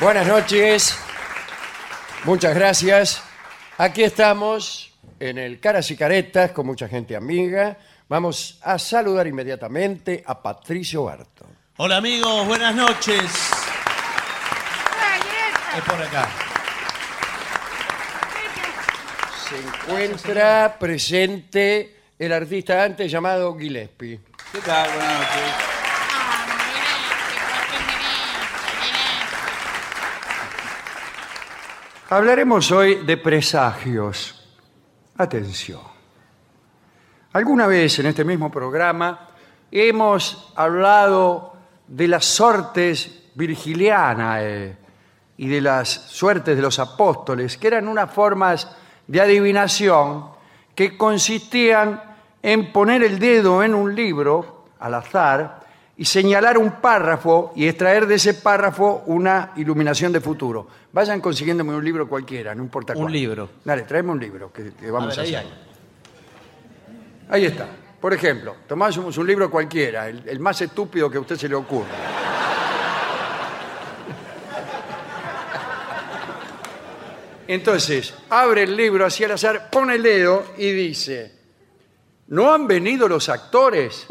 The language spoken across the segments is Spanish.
Buenas noches. Muchas gracias. Aquí estamos en el Caras y Caretas con mucha gente amiga. Vamos a saludar inmediatamente a Patricio Barto. Hola amigos, buenas noches. Es por acá. Se encuentra presente el artista antes llamado Gillespie. ¿Qué tal? Buenas noches. Hablaremos hoy de presagios. Atención. Alguna vez en este mismo programa hemos hablado de las sortes virgilianas y de las suertes de los apóstoles, que eran unas formas de adivinación que consistían en poner el dedo en un libro al azar y señalar un párrafo y extraer de ese párrafo una iluminación de futuro. Vayan consiguiéndome un libro cualquiera, no importa cuál. Un libro. Dale, tráeme un libro que vamos a ahí hacer. hay. Ahí está. Por ejemplo, tomamos un libro cualquiera, el más estúpido que a usted se le ocurra. Entonces, abre el libro así al azar, pone el dedo y dice: ¿no han venido los actores?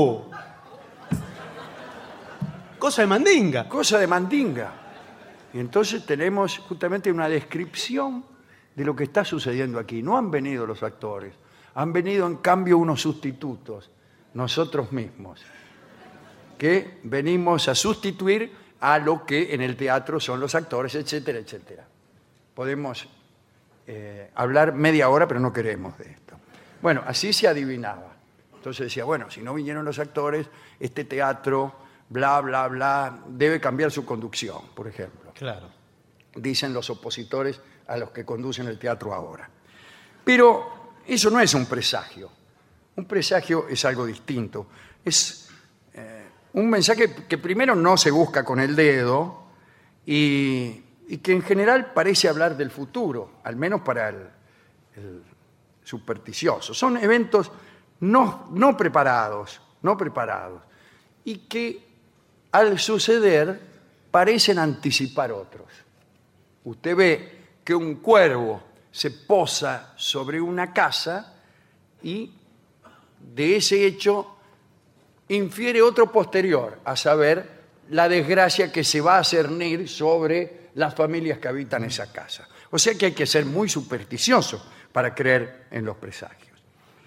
Cosa de mandinga. Cosa de mandinga. Y entonces tenemos justamente una descripción de lo que está sucediendo aquí. No han venido los actores, han venido en cambio unos sustitutos, nosotros mismos, que venimos a sustituir a lo que en el teatro son los actores, etcétera, etcétera. Podemos hablar media hora, pero no queremos de esto. Bueno, así se adivinaba. Entonces decía, bueno, si no vinieron los actores, este teatro, bla, bla, bla, debe cambiar su conducción, por ejemplo. Claro. Dicen los opositores a los que conducen el teatro ahora. Pero eso no es un presagio. Un presagio es algo distinto. Es un mensaje que primero no se busca con el dedo y que en general parece hablar del futuro, al menos para el supersticioso. Son eventos no preparados, y que al suceder parecen anticipar otros. Usted ve que un cuervo se posa sobre una casa y de ese hecho infiere otro posterior, a saber, la desgracia que se va a cernir sobre las familias que habitan esa casa. O sea que hay que ser muy supersticioso para creer en los presagios.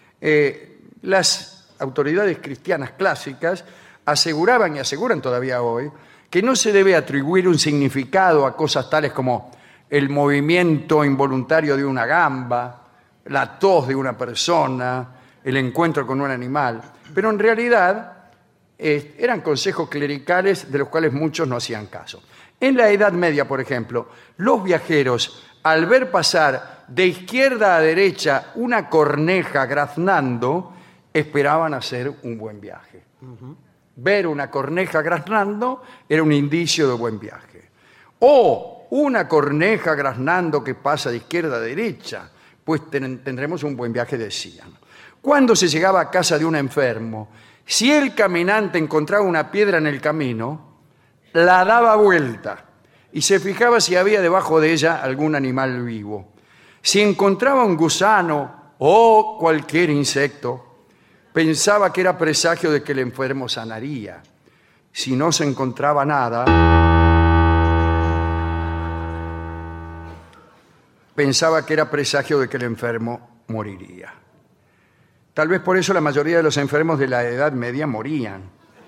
Las autoridades cristianas clásicas aseguraban y aseguran todavía hoy que no se debe atribuir un significado a cosas tales como el movimiento involuntario de una gamba, la tos de una persona, el encuentro con un animal, pero en realidad eran consejos clericales de los cuales muchos no hacían caso. En la Edad Media, por ejemplo, los viajeros, al ver pasar de izquierda a derecha una corneja graznando, esperaban hacer un buen viaje. Ver una corneja graznando era un indicio de buen viaje. O una corneja graznando que pasa de izquierda a derecha, pues tendremos un buen viaje, decían. Cuando se llegaba a casa de un enfermo, si el caminante encontraba una piedra en el camino, la daba vuelta y se fijaba si había debajo de ella algún animal vivo. Si encontraba un gusano o cualquier insecto, pensaba que era presagio de que el enfermo sanaría. Si no se encontraba nada, pensaba que era presagio de que el enfermo moriría. Tal vez por eso la mayoría de los enfermos de la Edad Media morían.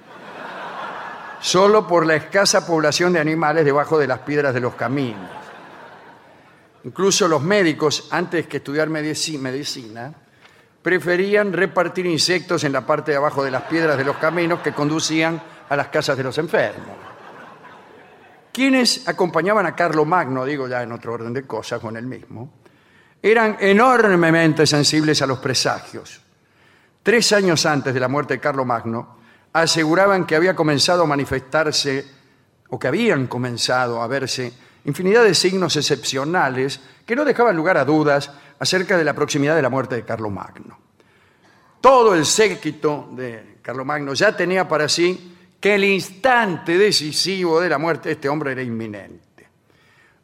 Solo por la escasa población de animales debajo de las piedras de los caminos. Incluso los médicos, antes que estudiar medicina, preferían repartir insectos en la parte de abajo de las piedras de los caminos que conducían a las casas de los enfermos. Quienes acompañaban a Carlomagno, digo ya en otro orden de cosas con él mismo, eran enormemente sensibles a los presagios. 3 años antes de la muerte de Carlomagno, aseguraban que había comenzado a manifestarse, o que habían comenzado a verse, infinidad de signos excepcionales que no dejaban lugar a dudas acerca de la proximidad de la muerte de Carlomagno. Todo el séquito de Carlomagno ya tenía para sí que el instante decisivo de la muerte de este hombre era inminente.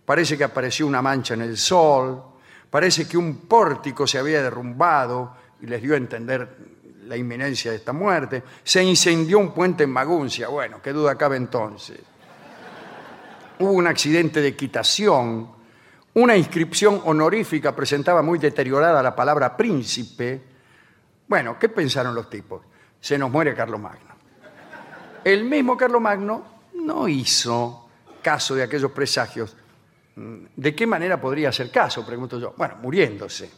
parece que apareció una mancha en el sol, parece que un pórtico se había derrumbado y les dio a entender la inminencia de esta muerte, se incendió un puente en Maguncia, bueno, qué duda cabe entonces. Hubo un accidente de equitación, una inscripción honorífica presentaba muy deteriorada la palabra príncipe. Bueno, ¿qué pensaron los tipos? Se nos muere Carlomagno. El mismo Carlomagno no hizo caso de aquellos presagios. ¿De qué manera podría hacer caso? Pregunto yo. Bueno, muriéndose.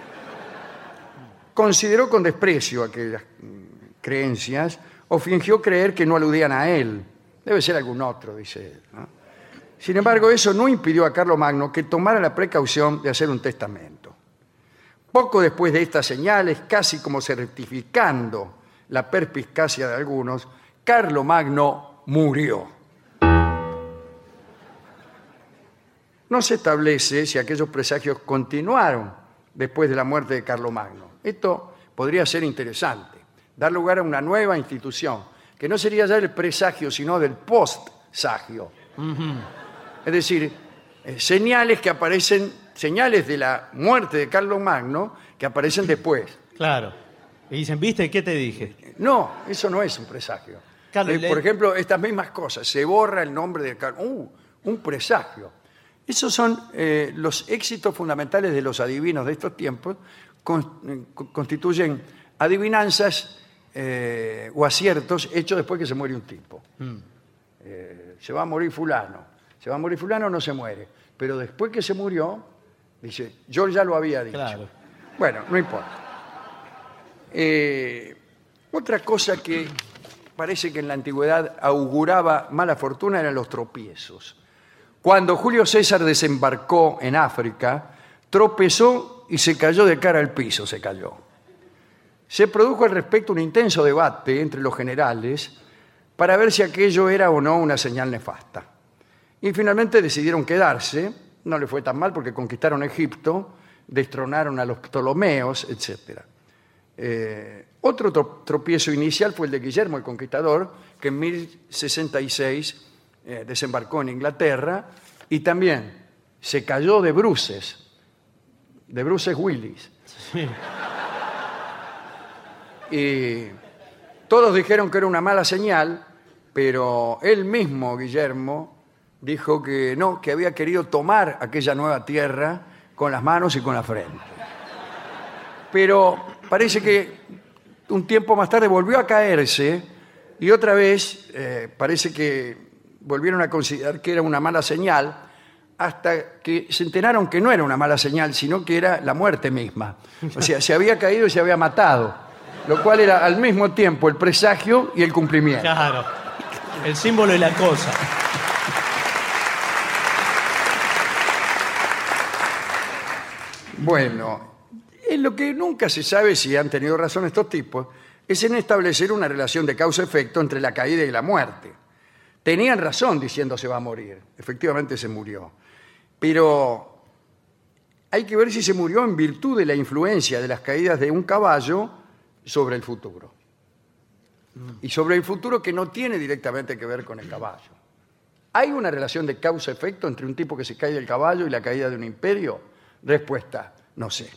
Consideró con desprecio aquellas creencias o fingió creer que no aludían a él. Debe ser algún otro, dice él, ¿no? Sin embargo, eso no impidió a Carlomagno que tomara la precaución de hacer un testamento. Poco después de estas señales, casi como certificando la perspicacia de algunos, Carlomagno murió. No se establece si aquellos presagios continuaron después de la muerte de Carlomagno. Esto podría ser interesante, dar lugar a una nueva institución, que no sería ya el presagio, sino del postsagio. Es decir, señales que aparecen, señales de la muerte de Carlomagno que aparecen después. Claro. Y dicen, ¿viste qué te dije? No, eso no es un presagio. Carlos, Por ejemplo, estas mismas cosas, se borra el nombre de Carlos. Un presagio. Esos son los éxitos fundamentales de los adivinos de estos tiempos, constituyen adivinanzas o aciertos hechos después que se muere un tipo. Se va a morir fulano. Se va a morir fulano o no se muere. Pero después que se murió, dice, yo ya lo había dicho. Claro. Bueno, no importa. Otra cosa que parece que en la antigüedad auguraba mala fortuna eran los tropiezos. Cuando Julio César desembarcó en África, tropezó y se cayó de cara al piso, se cayó. Se produjo al respecto un intenso debate entre los generales para ver si aquello era o no una señal nefasta. Y finalmente decidieron quedarse, no le fue tan mal porque conquistaron Egipto, destronaron a los Ptolomeos, etc. Otro tropiezo inicial fue el de Guillermo el Conquistador, que en 1066 desembarcó en Inglaterra y también se cayó de Bruces Willis. Sí. Y todos dijeron que era una mala señal, pero él mismo, Guillermo, dijo que no, que había querido tomar aquella nueva tierra con las manos y con la frente. Pero parece que un tiempo más tarde volvió a caerse y otra vez parece que volvieron a considerar que era una mala señal hasta que se enteraron que no era una mala señal, sino que era la muerte misma. O sea, se había caído y se había matado, lo cual era al mismo tiempo el presagio y el cumplimiento. Claro. El símbolo y la cosa. Bueno, en lo que nunca se sabe si han tenido razón estos tipos es en establecer una relación de causa-efecto entre la caída y la muerte. Tenían razón diciendo se va a morir. Efectivamente se murió. Pero hay que ver si se murió en virtud de la influencia de las caídas de un caballo sobre el futuro. Y sobre el futuro que no tiene directamente que ver con el caballo. ¿Hay una relación de causa-efecto entre un tipo que se cae del caballo y la caída de un imperio? Respuesta, no sé.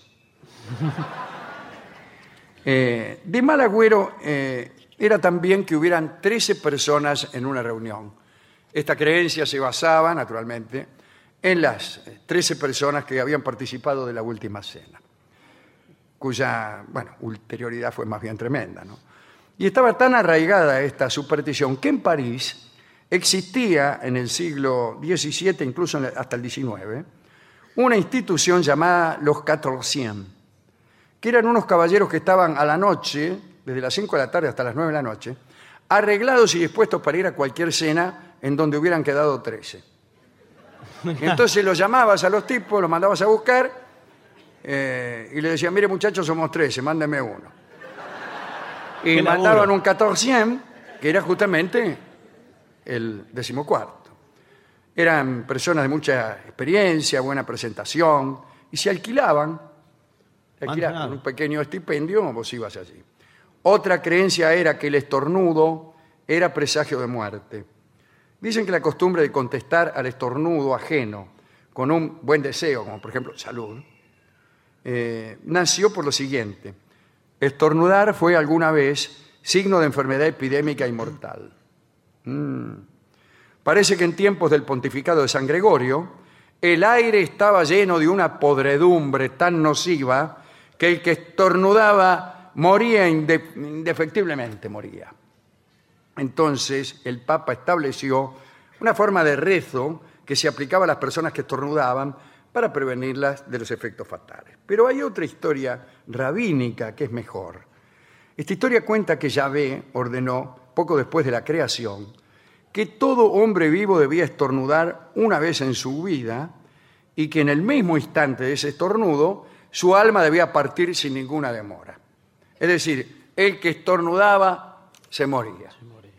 De mal agüero era también que hubieran 13 personas en una reunión. Esta creencia se basaba, naturalmente, en las 13 personas que habían participado de la última cena, cuya, bueno, ulterioridad fue más bien tremenda, ¿no? Y estaba tan arraigada esta superstición que en París existía en el siglo XVII, incluso hasta el XIX, una institución llamada los 1400, que eran unos caballeros que estaban a la noche, desde las 5 de la tarde hasta las 9 de la noche, arreglados y dispuestos para ir a cualquier cena en donde hubieran quedado 13. Entonces los llamabas a los tipos, los mandabas a buscar y le decían, mire muchachos, somos 13, mándenme uno. Y mandaban un 1400, que era justamente el 14º. Eran personas de mucha experiencia, buena presentación, y se alquilaban con un pequeño estipendio, vos ibas allí. Otra creencia era que el estornudo era presagio de muerte. Dicen que la costumbre de contestar al estornudo ajeno con un buen deseo, como por ejemplo salud, nació por lo siguiente: estornudar fue alguna vez signo de enfermedad epidémica y mortal. Parece que en tiempos del pontificado de San Gregorio, el aire estaba lleno de una podredumbre tan nociva que el que estornudaba moría indefectiblemente, moría. Entonces el Papa estableció una forma de rezo que se aplicaba a las personas que estornudaban para prevenirlas de los efectos fatales. Pero hay otra historia rabínica que es mejor. Esta historia cuenta que Yahvé ordenó, poco después de la creación, que todo hombre vivo debía estornudar una vez en su vida y que en el mismo instante de ese estornudo su alma debía partir sin ninguna demora. Es decir, el que estornudaba se moría.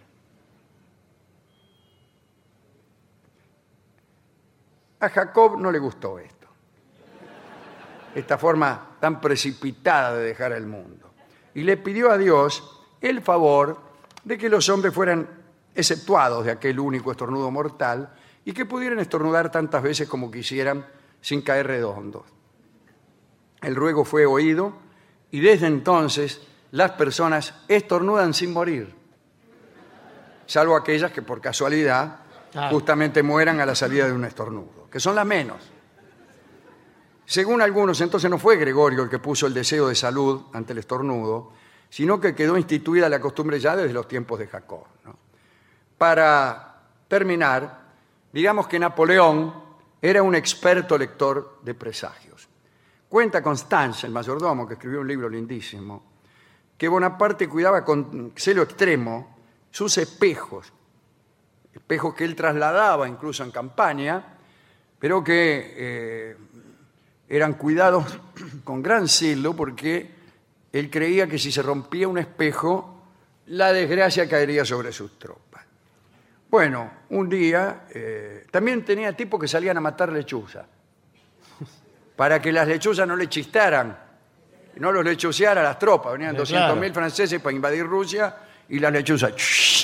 A Jacob no le gustó esto, esta forma tan precipitada de dejar el mundo, y le pidió a Dios el favor de que los hombres fueran exceptuados de aquel único estornudo mortal y que pudieran estornudar tantas veces como quisieran sin caer redondos. El ruego fue oído y desde entonces las personas estornudan sin morir, salvo aquellas que por casualidad justamente mueran a la salida de un estornudo, que son las menos. Según algunos, entonces no fue Gregorio el que puso el deseo de salud ante el estornudo, sino que quedó instituida la costumbre ya desde los tiempos de Jacob, ¿no? Para terminar, digamos que Napoleón era un experto lector de presagios. Cuenta Constance, el mayordomo, que escribió un libro lindísimo, que Bonaparte cuidaba con celo extremo sus espejos que él trasladaba incluso en campaña, pero que eran cuidados con gran celo porque él creía que si se rompía un espejo, la desgracia caería sobre sus tropas. Bueno, un día también tenía tipos que salían a matar lechuzas, para que las lechuzas no le chistaran, no los lechuceara a las tropas. Venían 200.000 franceses para invadir Rusia y las lechuzas...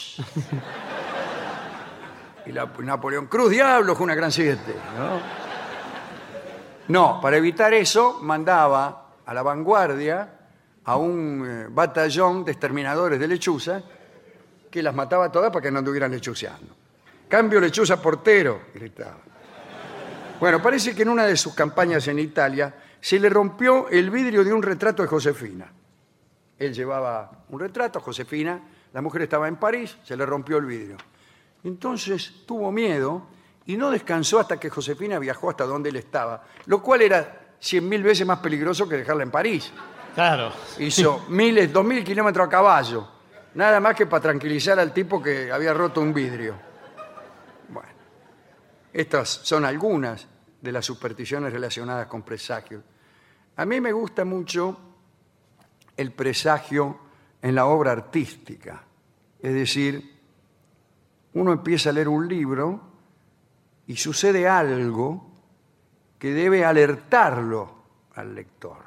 Y Napoleón, Cruz Diablo, fue una gran 7, ¿no? No, para evitar eso, mandaba a la vanguardia a un batallón de exterminadores de lechuzas que las mataba todas para que no anduvieran lechuceando. Cambio lechuza portero, gritaba. Bueno, parece que en una de sus campañas en Italia se le rompió el vidrio de un retrato de Josefina. Él llevaba un retrato, Josefina, la mujer estaba en París, se le rompió el vidrio. Entonces tuvo miedo y no descansó hasta que Josefina viajó hasta donde él estaba, lo cual era 100.000 veces más peligroso que dejarla en París. Claro. Hizo 2.000 kilómetros a caballo, nada más que para tranquilizar al tipo que había roto un vidrio. Bueno, estas son algunas de las supersticiones relacionadas con presagios. A mí me gusta mucho el presagio en la obra artística, es decir, uno empieza a leer un libro y sucede algo que debe alertarlo al lector.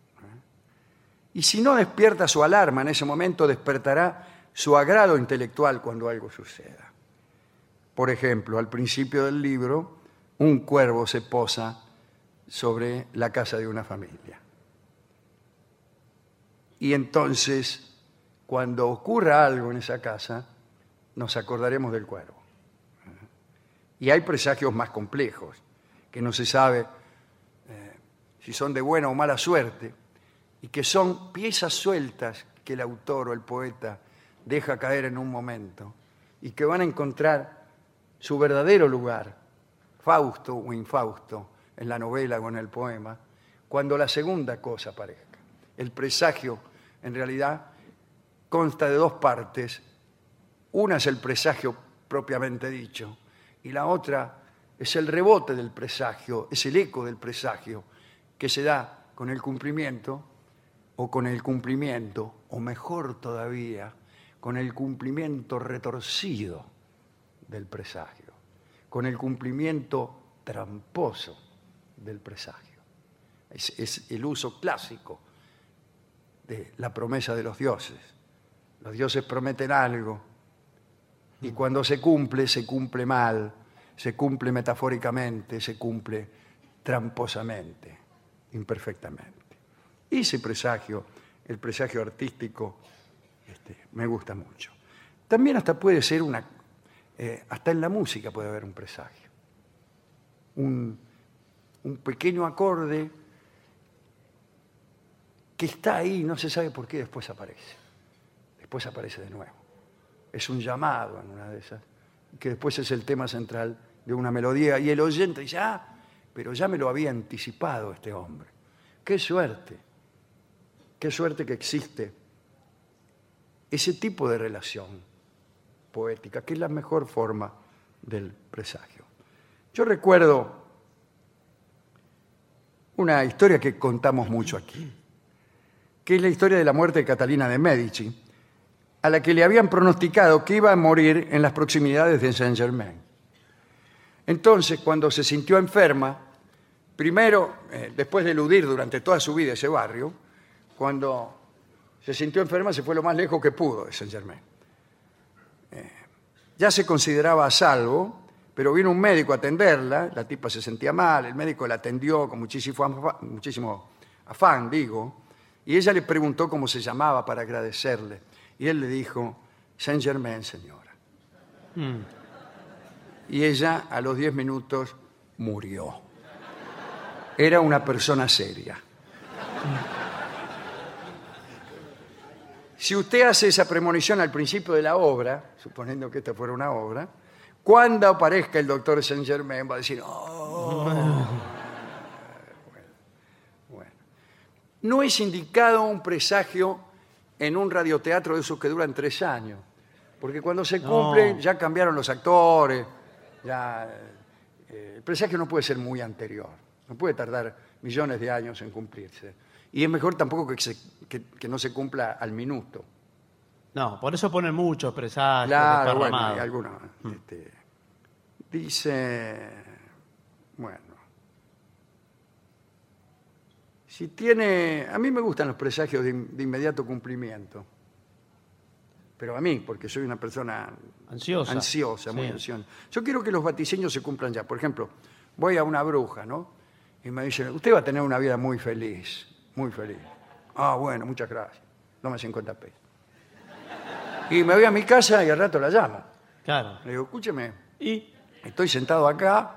Y si no despierta su alarma en ese momento, despertará su agrado intelectual cuando algo suceda. Por ejemplo, al principio del libro, un cuervo se posa sobre la casa de una familia. Y entonces, cuando ocurra algo en esa casa, nos acordaremos del cuervo. Y hay presagios más complejos, que no se sabe si son de buena o mala suerte, y que son piezas sueltas que el autor o el poeta deja caer en un momento, y que van a encontrar su verdadero lugar, Fausto o infausto, en la novela o en el poema, cuando la segunda cosa aparezca. El presagio, en realidad, consta de dos partes. Una es el presagio propiamente dicho, y la otra es el rebote del presagio, es el eco del presagio que se da con el cumplimiento, o mejor todavía, con el cumplimiento retorcido del presagio, con el cumplimiento tramposo del presagio. Es el uso clásico de la promesa de los dioses. Los dioses prometen algo, y cuando se cumple mal. se cumple metafóricamente, se cumple tramposamente, imperfectamente. Y ese presagio, el presagio artístico, me gusta mucho. También hasta puede ser hasta en la música puede haber un presagio. Un pequeño acorde que está ahí, no se sabe por qué, después aparece. Después aparece de nuevo. Es un llamado en una de esas, que después es el tema central de una melodía, y el oyente dice, pero ya me lo había anticipado este hombre. ¡Qué suerte! ¡Qué suerte que existe ese tipo de relación poética, que es la mejor forma del presagio! Yo recuerdo una historia que contamos mucho aquí, que es la historia de la muerte de Catalina de Médici, a la que le habían pronosticado que iba a morir en las proximidades de Saint-Germain. Entonces, cuando se sintió enferma, primero, después de eludir durante toda su vida ese barrio, cuando se sintió enferma se fue lo más lejos que pudo de Saint-Germain. Ya se consideraba a salvo, pero vino un médico a atenderla, la tipa se sentía mal, el médico la atendió con muchísimo afán, y ella le preguntó cómo se llamaba para agradecerle. Y él le dijo, Saint-Germain, señora. Y ella, a los 10 minutos, murió. Era una persona seria. Si usted hace esa premonición al principio de la obra, suponiendo que esta fuera una obra, cuando aparezca el doctor Saint-Germain va a decir, Bueno. No es indicado un presagio en un radioteatro de esos que duran 3 años, porque cuando se cumplen ya cambiaron los actores, el presagio no puede ser muy anterior, no puede tardar millones de años en cumplirse. Y es mejor tampoco que no se cumpla al minuto. No, por eso ponen muchos presagios. Claro, bueno, hay algunos. Dice, si tiene, a mí me gustan los presagios de inmediato cumplimiento, pero a mí, porque soy una persona ansiosa, muy ansiosa. Yo quiero que los vaticinios se cumplan ya. Por ejemplo, voy a una bruja, ¿no? Y me dice, usted va a tener una vida muy feliz, muy feliz. Bueno, muchas gracias. Dame 50 pesos. Y me voy a mi casa y al rato la llamo. Claro. Le digo, escúcheme, ¿Y? estoy sentado acá.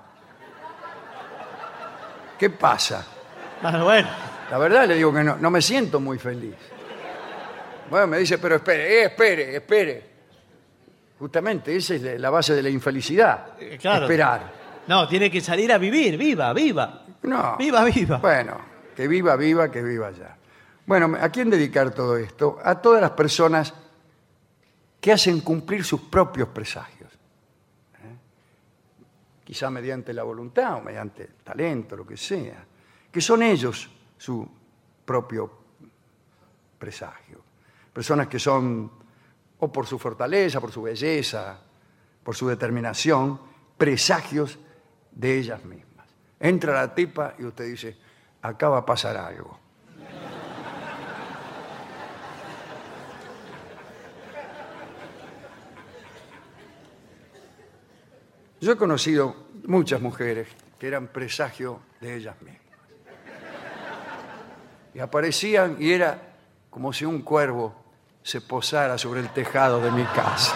¿Qué pasa? Bueno. La verdad le digo que no me siento muy feliz. Bueno, me dice, pero espere. Justamente esa es la base de la infelicidad. Claro. Esperar. No, tiene que salir a vivir. Viva. No. Viva. Bueno, que viva ya. Bueno, ¿a quién dedicar todo esto? A todas las personas que hacen cumplir sus propios presagios. Quizá mediante la voluntad o mediante el talento, lo que sea. Que son ellos su propio presagio. Personas que son, o por su fortaleza, por su belleza, por su determinación, presagios de ellas mismas. Entra la tipa y usted dice, acá va a pasar algo. Yo he conocido muchas mujeres que eran presagio de ellas mismas. Y aparecían y era como si un cuervo se posara sobre el tejado de mi casa.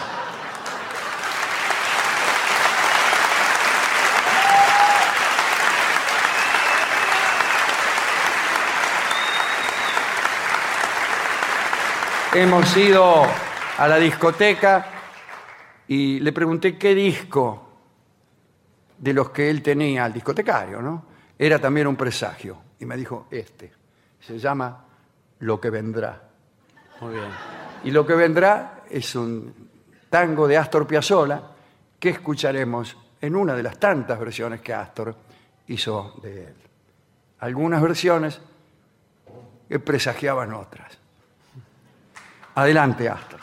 Hemos ido a la discoteca y le pregunté qué disco de los que él tenía, al discotecario, ¿no? Era también un presagio. Y me dijo, se llama Lo que vendrá. Muy bien. Y Lo que vendrá es un tango de Astor Piazzolla que escucharemos en una de las tantas versiones que Astor hizo de él. Algunas versiones que presagiaban otras. Adelante, Astor.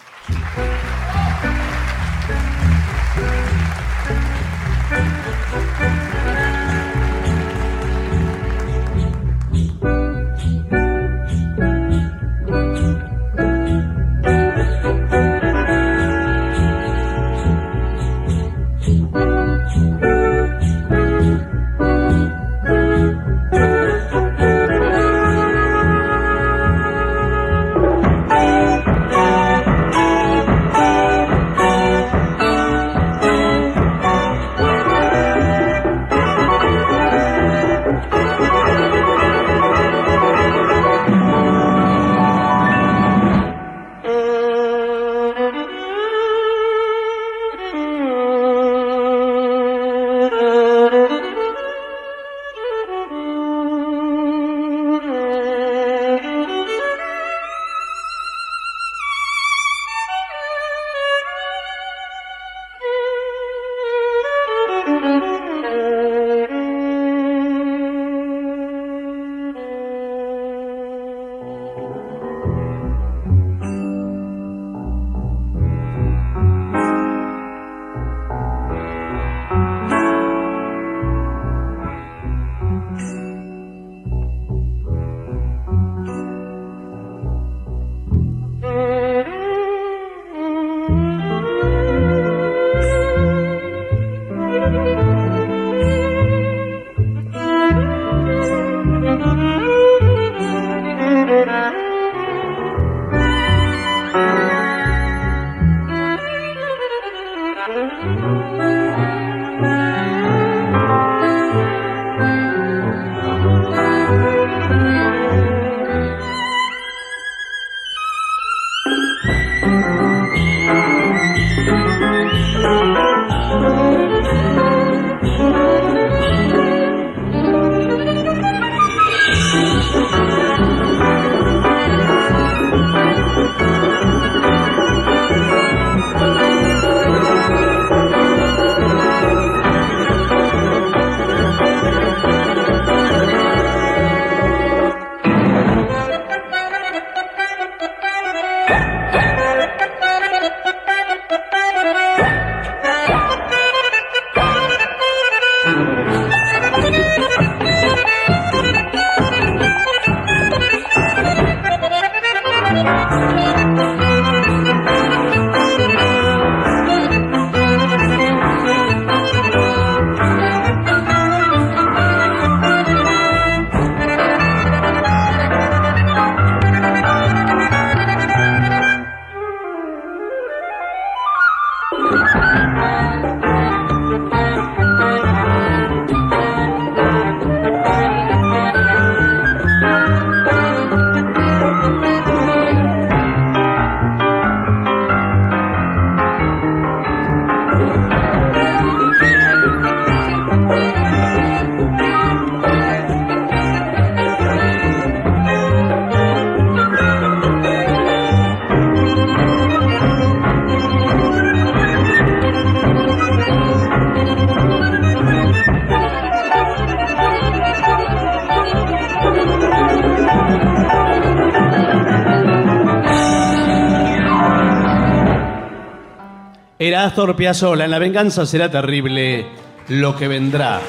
Era Astor Piazzolla, en La venganza será terrible lo que vendrá.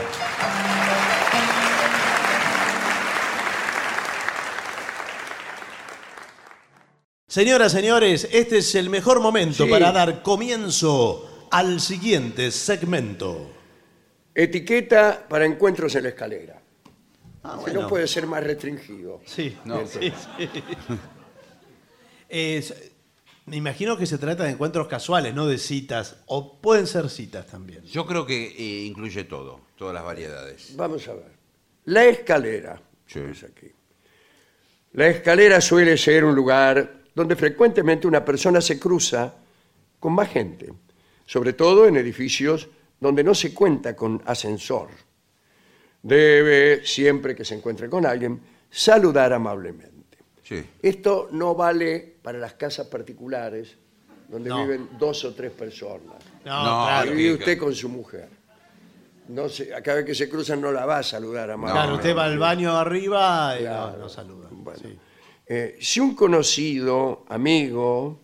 Señoras, señores, este es el mejor momento para dar comienzo al siguiente segmento. Etiqueta para encuentros en la escalera. Ah, Que bueno. no puede ser más restringido. Sí, No. sí, sí. Me imagino que se trata de encuentros casuales, no de citas. O pueden ser citas también. Yo creo que incluye todo, todas las variedades. Vamos a ver. La escalera. Sí. Es aquí. La escalera suele ser un lugar donde frecuentemente una persona se cruza con más gente, sobre todo en edificios donde no se cuenta con ascensor. Debe, siempre que se encuentre con alguien, saludar amablemente. Sí. Esto no vale para las casas particulares donde No. viven 2 o 3 personas. No, No, claro. Y vive usted con su mujer. No se, cada vez que se cruzan no la va a saludar amablemente. Claro, usted va al baño arriba y Claro. no saluda. Bueno. Sí. Si un conocido, amigo,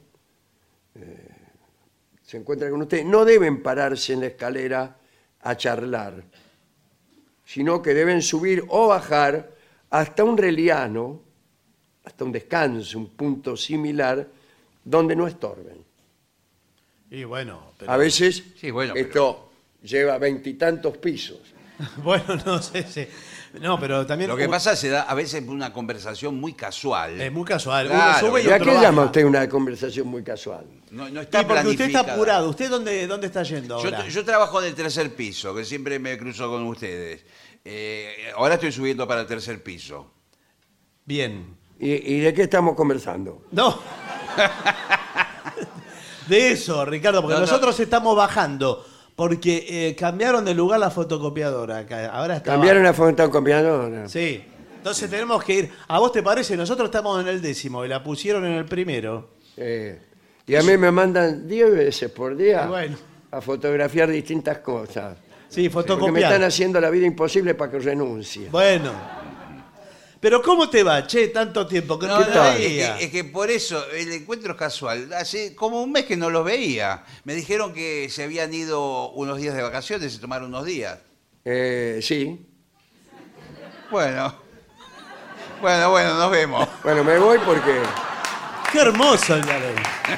se encuentra con usted, no deben pararse en la escalera a charlar, sino que deben subir o bajar hasta un reliano, hasta un descanso, un punto similar, donde no estorben. Y bueno, pero... A veces Sí, bueno, esto lleva 20 y tantos pisos. Bueno, no sé, sí. No, pero también... Lo que pasa es que se da a veces una conversación muy casual. Es muy casual. Claro, Uno sube y ¿Y a otro qué baja. llama usted una conversación muy casual? No Y está porque usted está planificada. apurado. ¿Usted dónde está yendo ahora? Yo trabajo en el tercer piso, que siempre me cruzo con ustedes. Ahora estoy subiendo para el tercer piso. Bien. ¿Y de qué estamos conversando? No. De eso, Ricardo, porque No, no. nosotros estamos bajando. Porque cambiaron de lugar la fotocopiadora. Ahora está... ¿Cambiaron la fotocopiadora? Sí. Entonces tenemos que ir... ¿A vos te parece? Nosotros estamos en el 10º y la pusieron en el 1º. Y a mí me mandan 10 veces por día Y bueno. a fotografiar distintas cosas. Sí, Porque me fotocopiar. están haciendo la vida imposible para que renuncie. Bueno. Pero ¿cómo te va, che? Tanto tiempo que no No, te no, veía. es que por eso el encuentro es casual. Hace como un mes que no los veía. Me dijeron que se habían ido unos días de vacaciones, se tomaron unos días. Sí. Bueno, nos vemos. Bueno, me voy porque... Qué hermoso el Galo.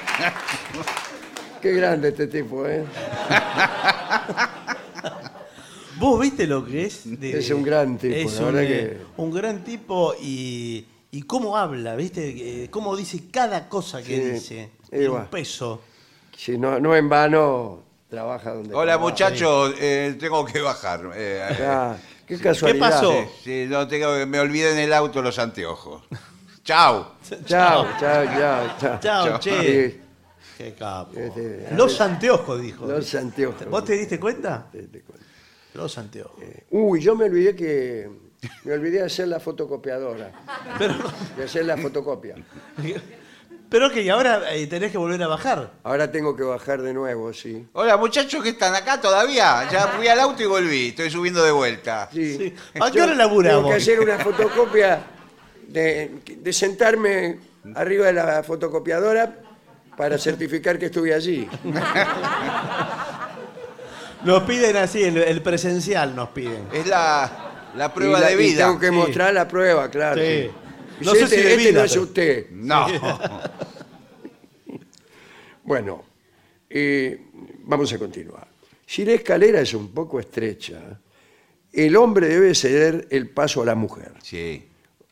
Qué grande este tipo, ¿eh? ¿Vos viste lo que es? Es un gran tipo, Es la un, verdad que- un gran tipo y cómo habla, ¿viste? Cómo dice cada cosa que Sí, dice. y Tiene bueno. un peso. Si no en vano, trabaja donde Hola trabaja. muchachos, tengo que bajar. Ah, qué casualidad. pasó? Sí, no tengo, me olvidé en el auto los anteojos. Chao. Chao, chao. Chao, che. Sí, Qué capo. Este, Los anteojos, dijo. los anteojos. ¿Vos te diste cuenta? Te cuento. Los anteojos. Uy, yo me olvidé que Me olvidé de hacer la fotocopiadora, Pero, de hacer la fotocopia. pero que ahora tenés que volver a bajar. Ahora tengo que bajar de nuevo, sí. Hola, muchachos que están acá todavía. Ya fui al auto y volví. Estoy subiendo de vuelta. Sí. Sí. ¿A qué Yo hora laburamos? Tengo que hacer una fotocopia de sentarme arriba de la fotocopiadora para certificar que estuve allí. Nos piden así, el presencial nos piden. Es la prueba Y de y vida. tengo que Sí. mostrar la prueba, claro. Sí. sí. No sé Este- si de este vida, no es pero- usted. No. Bueno, vamos a continuar. Si la escalera es un poco estrecha, el hombre debe ceder el paso a la mujer. Sí.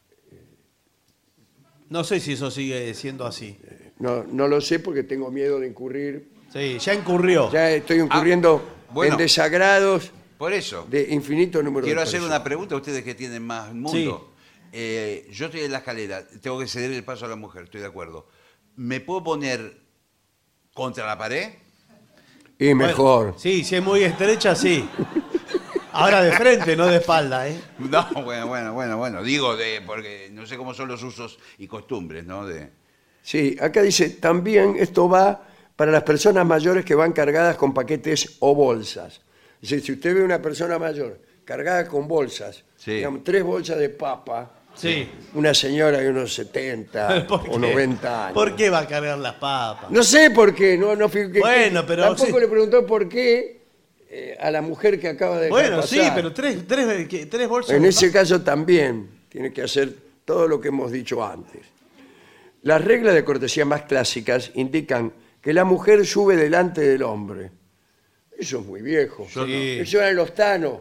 No sé si eso sigue siendo así. No lo sé porque tengo miedo de incurrir. Sí, ya incurrió. Ya estoy incurriendo bueno. en desagrados Por eso. de infinito número Quiero de hacer personas. una pregunta a ustedes que tienen más mundo. Yo estoy en la escalera, tengo que ceder el paso a la mujer, estoy de acuerdo. ¿Me puedo poner contra la pared? Y Bueno, mejor. sí, si es muy estrecha, sí. Ahora de frente, no de espalda, ¿eh? No, bueno. Digo, porque no sé cómo son los usos y costumbres, ¿no? Sí, acá dice, también esto va para las personas mayores que van cargadas con paquetes o bolsas. Es decir, si usted ve una persona mayor cargada con bolsas, Sí. digamos, 3 bolsas de papa, Sí. una señora de unos 70 ¿Por o qué? 90 años. ¿Por qué va a cargar las papas? No sé por qué, Bueno, pero tampoco sí. le preguntó por qué a la mujer que acaba de dejar Bueno, sí, pasar. pero tres bolsas. En de ese caso también tiene que hacer todo lo que hemos dicho antes. Las reglas de cortesía más clásicas indican que la mujer sube delante del hombre. Eso es muy viejo. Sí. Eso eran los tanos.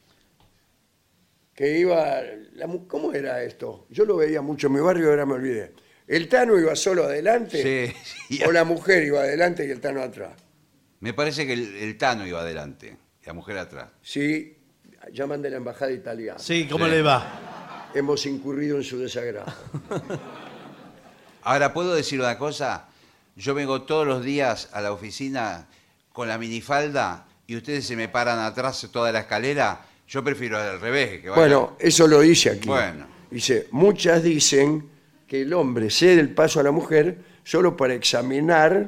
Que iba... ¿Cómo era esto? Yo lo veía mucho en mi barrio, ahora me olvidé. ¿El tano iba solo adelante? Sí. ¿O la mujer iba adelante y el tano atrás? Me parece que el Tano iba adelante y la mujer atrás. Sí, llaman de la embajada italiana. Sí, ¿cómo Sí. le va? Hemos incurrido en su desagrado. Ahora, ¿puedo decir una cosa? Yo vengo todos los días a la oficina con la minifalda y ustedes se me paran atrás toda la escalera. Yo prefiero al revés. Que vaya- Bueno, eso lo dice aquí. Bueno. Dice, muchas dicen que el hombre cede el paso a la mujer solo para examinar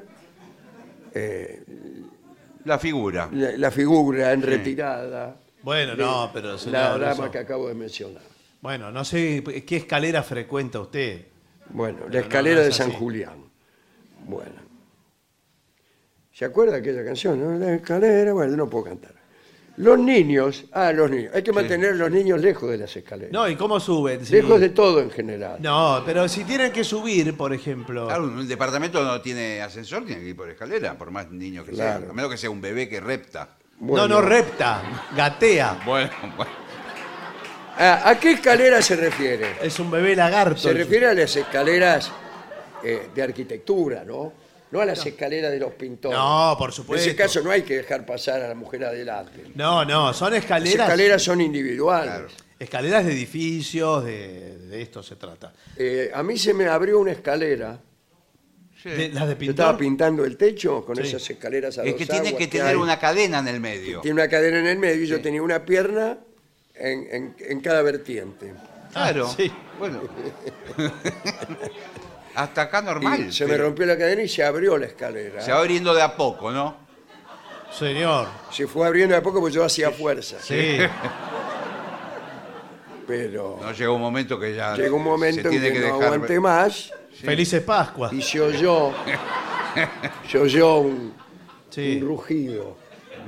La figura. la figura en retirada. Bueno, de no, pero la señor, dama eso- que acabo de mencionar. Bueno, no sé qué escalera frecuenta usted. Bueno, la Pero escalera no de es San así. Julián. Bueno. ¿Se acuerda de aquella canción? ¿No? La escalera, bueno, no puedo cantar. Los niños, los niños. Hay que mantener a los niños lejos de las escaleras. No, ¿y cómo suben? Sí. Lejos de todo en general. No, pero si tienen que subir, por ejemplo. Claro, un departamento no tiene ascensor, tiene que ir por escalera, por más niño que Claro. sea. A menos que sea un bebé que repta. Bueno. No repta, gatea. Bueno. ¿A qué escalera se refiere? Es un bebé lagarto. Se refiere a las escaleras de arquitectura, ¿no? No a las escaleras de los pintores. No, por En supuesto. ese caso no hay que dejar pasar a la mujer adelante. No, son Las escaleras. escaleras son individuales. Claro. Escaleras de edificios, de esto se trata. A mí se me abrió una escalera. Sí. Las de Yo estaba pintor. pintando el techo con Sí. esas escaleras a Es dos que tiene aguas que tener hay. una cadena en el medio. Tiene una cadena en el medio y yo Sí. tenía una pierna en cada vertiente. Claro. Ah, sí. Bueno. Hasta acá normal. Y se me pero rompió la cadena y se abrió la escalera. Se va abriendo de a poco, ¿no? Señor. Se fue abriendo de a poco porque yo hacía fuerza. Sí. Pero No llegó un momento que ya. llegó un momento se en tiene que no dejar. aguanté más Felices Pascuas. y se oyó un Sí. rugido.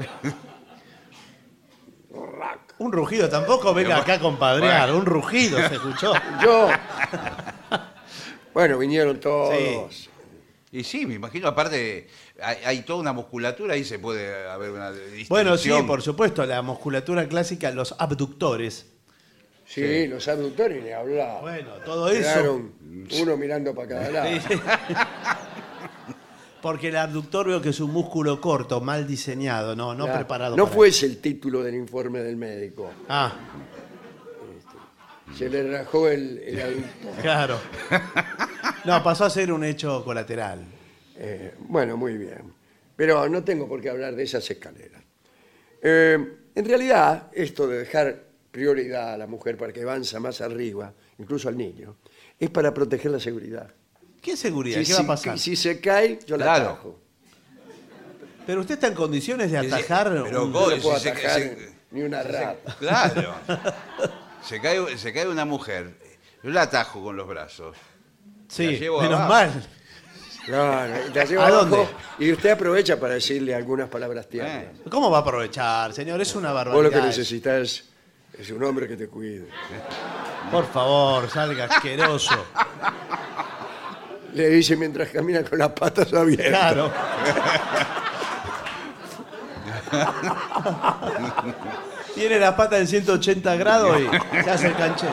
Un rugido, tampoco venga acá a compadrear. Un rugido se escuchó. Yo. Bueno, vinieron todos. Y sí, me imagino, aparte, hay toda una musculatura, ahí se puede haber una distinción. Bueno, sí, por supuesto, la musculatura clásica, los abductores. Sí, los abductores ni hablar. Bueno, todo eso. Quedaron uno mirando para cada lado. Sí, sí. Porque el abductor veo que es un músculo corto, mal diseñado, no Claro. preparado. No para fue eso. ese el título del informe del médico. Ah, Se le rajó el adulto. claro. No, pasó a ser un hecho colateral. Bueno, muy bien. Pero no tengo por qué hablar de esas escaleras. En realidad, esto de dejar prioridad a la mujer para que avanza más arriba, incluso al niño, es para proteger la seguridad. ¿Qué seguridad? ¿Qué va a pasar? Si se cae, yo la Claro. atajo. Pero usted está en condiciones de atajar. Pero un- ¿cómo? No le puedo Si se- atajar se- ni una rata. Claro. Se cae una mujer. Yo la atajo con los brazos. Sí, la llevo menos abajo. mal. Claro, y la lleva ¿A abajo, dónde? y usted aprovecha para decirle algunas palabras tiernas. ¿Cómo va a aprovechar, señor? Es una Vos lo barbaridad. que necesitas es un hombre que te cuide. Por favor, salga asqueroso. Le dice mientras camina con las patas abiertas. Claro. Tiene la pata en 180 grados y se hace el canchero.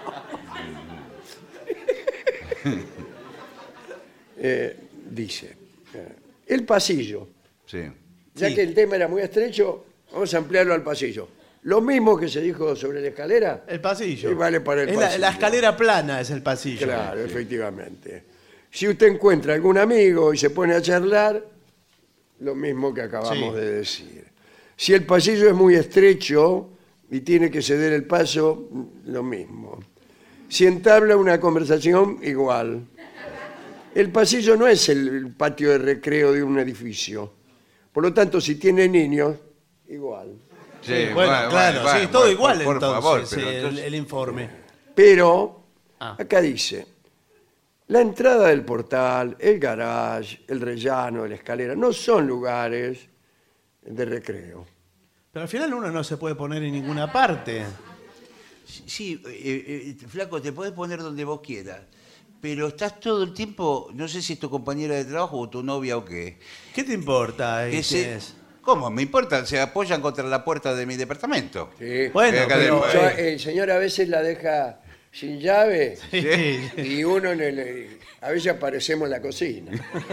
Dice, el pasillo. Sí. Ya Sí. que el tema era muy estrecho, vamos a ampliarlo al pasillo. Lo mismo que se dijo sobre la escalera, El pasillo. Y vale para el Es pasillo. la escalera plana es el pasillo. claro, efectivamente. Si usted encuentra algún amigo y se pone a charlar, lo mismo que acabamos Sí. de decir. Si el pasillo es muy estrecho y tiene que ceder el paso, lo mismo. Si entabla una conversación, igual. El pasillo no es el patio de recreo de un edificio. Por lo tanto, si tiene niños, igual. Sí, Bueno, claro, bueno, sí, todo bueno, igual por entonces, favor, pero el, entonces- el informe. Pero, Ah. acá dice, la entrada del portal, el garage, el rellano, la escalera, no son lugares de recreo. Pero al final uno no se puede poner en ninguna parte. Sí, flaco, te podés poner donde vos quieras. Pero estás todo el tiempo, no sé si es tu compañera de trabajo o tu novia o qué. ¿Qué te importa? Que ¿Quién se- es? ¿Cómo? Me importa, se apoyan contra la puerta de mi departamento. Sí. Bueno, Acá pero... del- Yo, el señor a veces la deja sin llave Sí. y uno a veces aparecemos en la cocina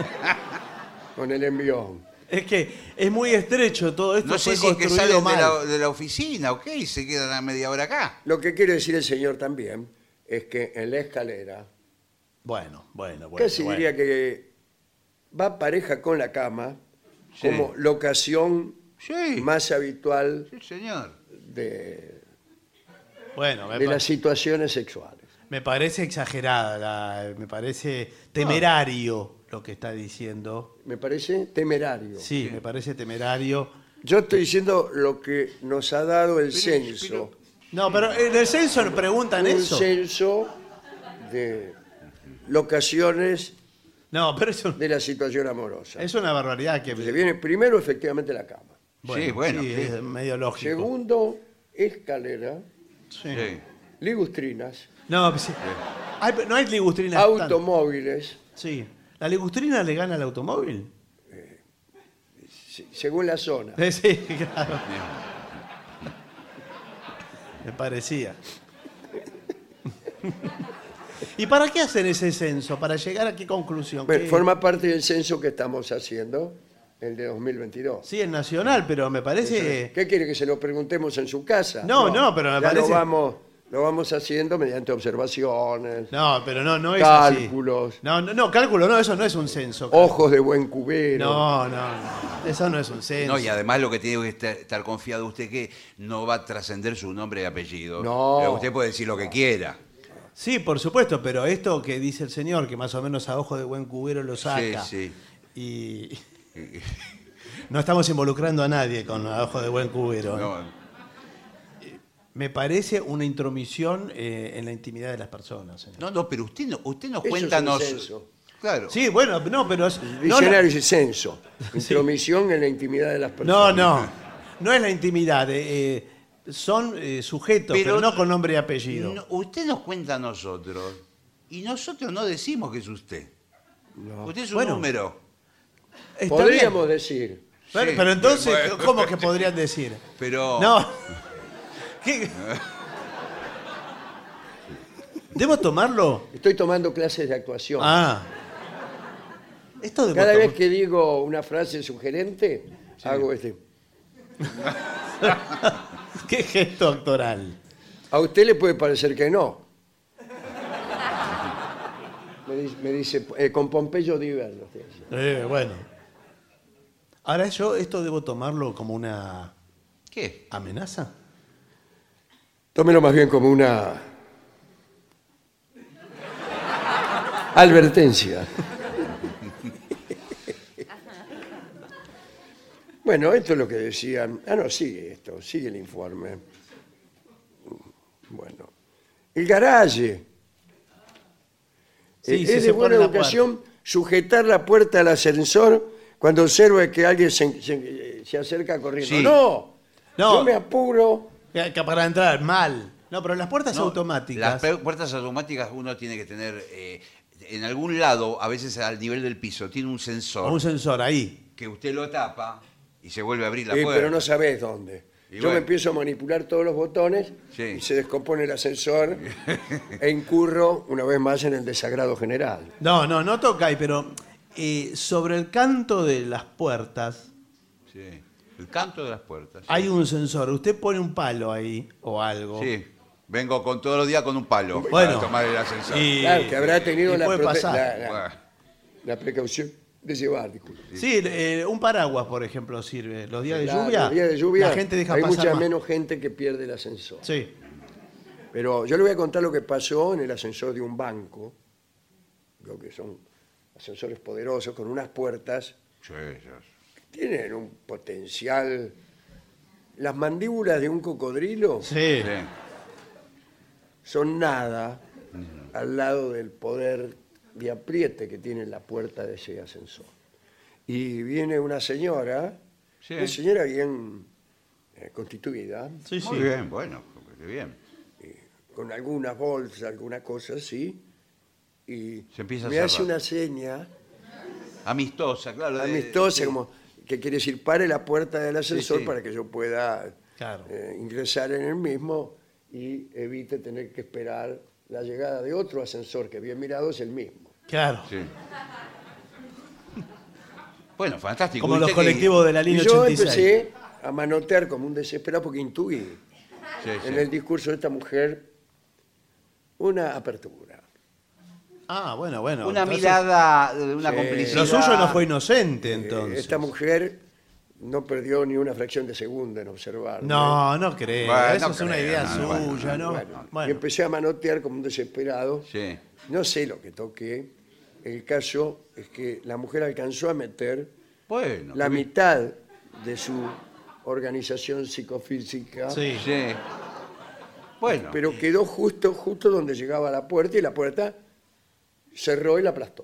con el envión. Es que es muy estrecho todo esto. No sé fue si es que construido salen mal. de la oficina, ¿ok? Y se quedan a media hora acá. Lo que quiere decir el señor también es que en la escalera Bueno. casi bueno. diría que va pareja con la cama Sí. como locación Sí. más habitual Sí, señor. de Bueno, las situaciones sexuales. me parece exagerada, me parece temerario lo que está diciendo. Me parece temerario. Sí, me parece temerario. Yo estoy diciendo lo que nos ha dado el censo. No, pero en el censo le preguntan Un eso. censo de locaciones No, pero eso de la situación amorosa. es una barbaridad que... Se viene primero efectivamente la cama. Sí, bueno, sí. es medio lógico. Segundo, escalera, Sí. Sí. ligustrinas, No, pues sí. No hay ligustrinas. automóviles, Sí. ¿La ligustrina le gana al automóvil? según la zona. Sí, claro. Me parecía. ¿Y para qué hacen ese censo? ¿Para llegar a qué conclusión? Bueno, ¿Qué- forma parte del censo que estamos haciendo, el de 2022. Sí, es nacional, pero me parece... ¿Qué quiere que se lo preguntemos en su casa? No, pero me Ya parece... lo vamos haciendo mediante observaciones, No, pero no es así. cálculos, No, cálculo no, eso no es un censo. ojos de buen cubero. No, eso no es un censo. No, y además lo que tiene que estar confiado usted que no va a trascender su nombre y apellido. No. Usted puede decir lo que quiera. Sí, por supuesto, pero esto que dice el señor, que más o menos a ojo de buen cubero lo saca. Sí, Y no estamos involucrando a nadie con a ojo de buen cubero. No, Me parece una intromisión en la intimidad de las personas, señor. no, pero usted nos Eso cuenta... es un censo. Claro. Sí, bueno, no, pero... no, Diccionario dice censo. Intromisión en la intimidad de las personas. no es la intimidad. Son sujetos, pero no con nombre y apellido. No, usted nos cuenta a nosotros y nosotros no decimos que es usted. Usted es un Bueno. número. Está Podríamos bien. decir. Pero, Sí, pero entonces, bueno. ¿cómo que podrían decir? Pero... No. ¿Qué? ¿Debo tomarlo? Estoy tomando clases de actuación. Ah. Esto debo Cada vez tomar- que digo una frase sugerente, hago este. ¿Qué gesto actoral? A usted le puede parecer que no. Me dice, con Pompeyo Diver. lo estoy haciendo. Bueno. Ahora yo esto debo tomarlo como una ¿Qué? amenaza. Tómelo más bien como una advertencia. Bueno, esto es lo que decían. No, sigue esto, sigue el informe. Bueno, el garaje. Sí, Es de buena educación sujetar la puerta al ascensor cuando observe que alguien se acerca corriendo. Sí. No, No. yo me apuro. Que para entrar, mal. No, pero las puertas No, automáticas. Las puertas automáticas uno tiene que tener en algún lado, a veces al nivel del piso, tiene un sensor Un sensor ahí. que usted lo tapa y se vuelve a abrir la Sí, puerta. pero no sabés dónde. Y Yo bueno. me empiezo a manipular todos los botones Sí. y se descompone el ascensor e incurro una vez más en el desagrado general. No toca ahí, pero sobre el canto de las puertas Sí. El canto de las puertas. hay un sensor. Usted pone un palo ahí o algo. Sí. Vengo todos los días con un palo Bueno. para tomar el ascensor. Claro, que habrá tenido y la, puede pasar. Bueno. la precaución de llevar, disculpe. Sí, un paraguas, por ejemplo, sirve. Los días de Claro, lluvia, los días de lluvia la gente deja hay pasar mucha más. menos gente que pierde el ascensor. Sí. Pero yo le voy a contar lo que pasó en el ascensor de un banco, lo que son ascensores poderosos con unas puertas Sí, que tienen un potencial. Las mandíbulas de un cocodrilo Sí. sí. son nada al lado del poder de apriete que tiene la puerta de ese ascensor. Y viene una señora Sí. bien constituida, Sí, sí. Muy bien, bueno, qué bien. con algunas bolsas, alguna cosa así, y Se empieza a me hace cerrar. una seña Amistosa, claro. amistosa, sí. como que quiere decir pare la puerta del ascensor sí. para que yo pueda Claro. ingresar en el mismo y evite tener que esperar la llegada de otro ascensor que bien mirado es el mismo. Claro. Sí. Bueno, fantástico. Como ¿Viste los que- colectivos de la Y línea yo 86. empecé a manotear como un desesperado porque intuí Sí, sí. en el discurso de esta mujer una apertura. Ah, bueno. Una Entonces, mirada, una Sí. complicidad. Lo suyo no fue inocente, entonces. Esta mujer no perdió ni una fracción de segundo en observar. No creo. Bueno, Eso no es una creo, idea no, suya, ¿no? Y Bueno. empecé a manotear como un desesperado. Sí. No sé lo que toqué. El caso es que la mujer alcanzó a meter Bueno. la qué bien. mitad de su organización psicofísica, Sí. Sí. Bueno. pero quedó justo donde llegaba la puerta y la puerta cerró y la aplastó.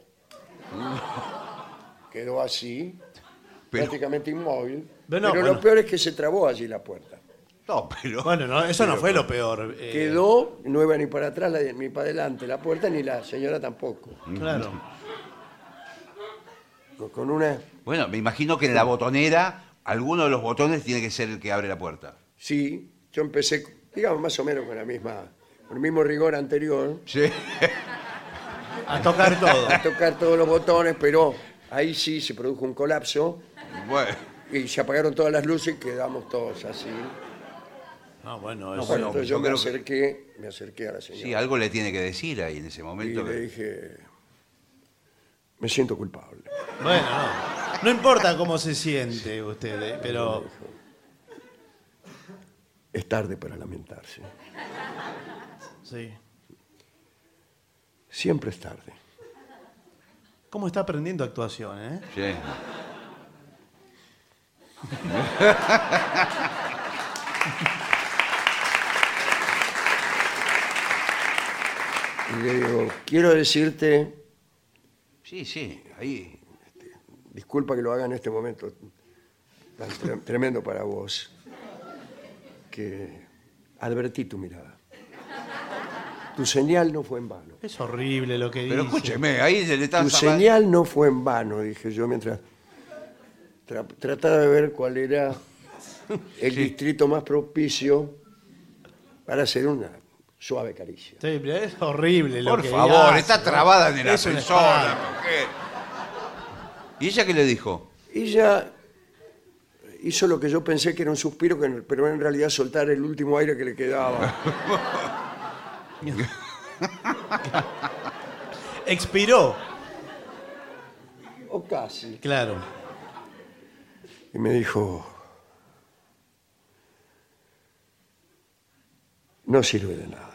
Quedó así, Pero- prácticamente inmóvil. Pero no, pero bueno. lo peor es que se trabó allí la puerta. No, pero. Bueno, no, eso no fue lo peor. Quedó, no iba ni para atrás ni para adelante la puerta, ni la señora tampoco. Claro. Con una... Bueno, me imagino que en la botonera, alguno de los botones tiene que ser el que abre la puerta. Sí, yo empecé, digamos, más o menos con el mismo rigor anterior, Sí. A tocar todo. a tocar todos los botones, pero ahí sí se produjo un colapso Bueno. y se apagaron todas las luces y quedamos todos así. No, bueno, No, eso. bueno, Entonces yo yo me creo que- acerqué a la señora Sí, algo le tiene que decir ahí en ese y momento. le que- dije, me siento culpable. Bueno, no importa cómo se siente usted, pero Es tarde para lamentarse. sí. Siempre es tarde. ¿Cómo está aprendiendo actuación, Sí. Y le digo, quiero decirte, Sí, sí, ahí. disculpa que lo haga en este momento tan tremendo para vos, que advertí tu mirada. Tu señal no fue en vano. Es horrible lo que dice. Pero escúcheme, ahí se le está Tu señal no fue en vano, dije yo mientras trataba de ver cuál era el distrito más propicio para hacer una suave caricia. Sí, pero es horrible lo Por que favor, hace, está ¿no? trabada en el Es un ascensor, espanto. la mujer. ¿Y ella qué le dijo? Ella hizo lo que yo pensé que era un suspiro, pero en realidad soltar el último aire que le quedaba. Expiró. O casi. Claro. Y me dijo, No sirve de nada.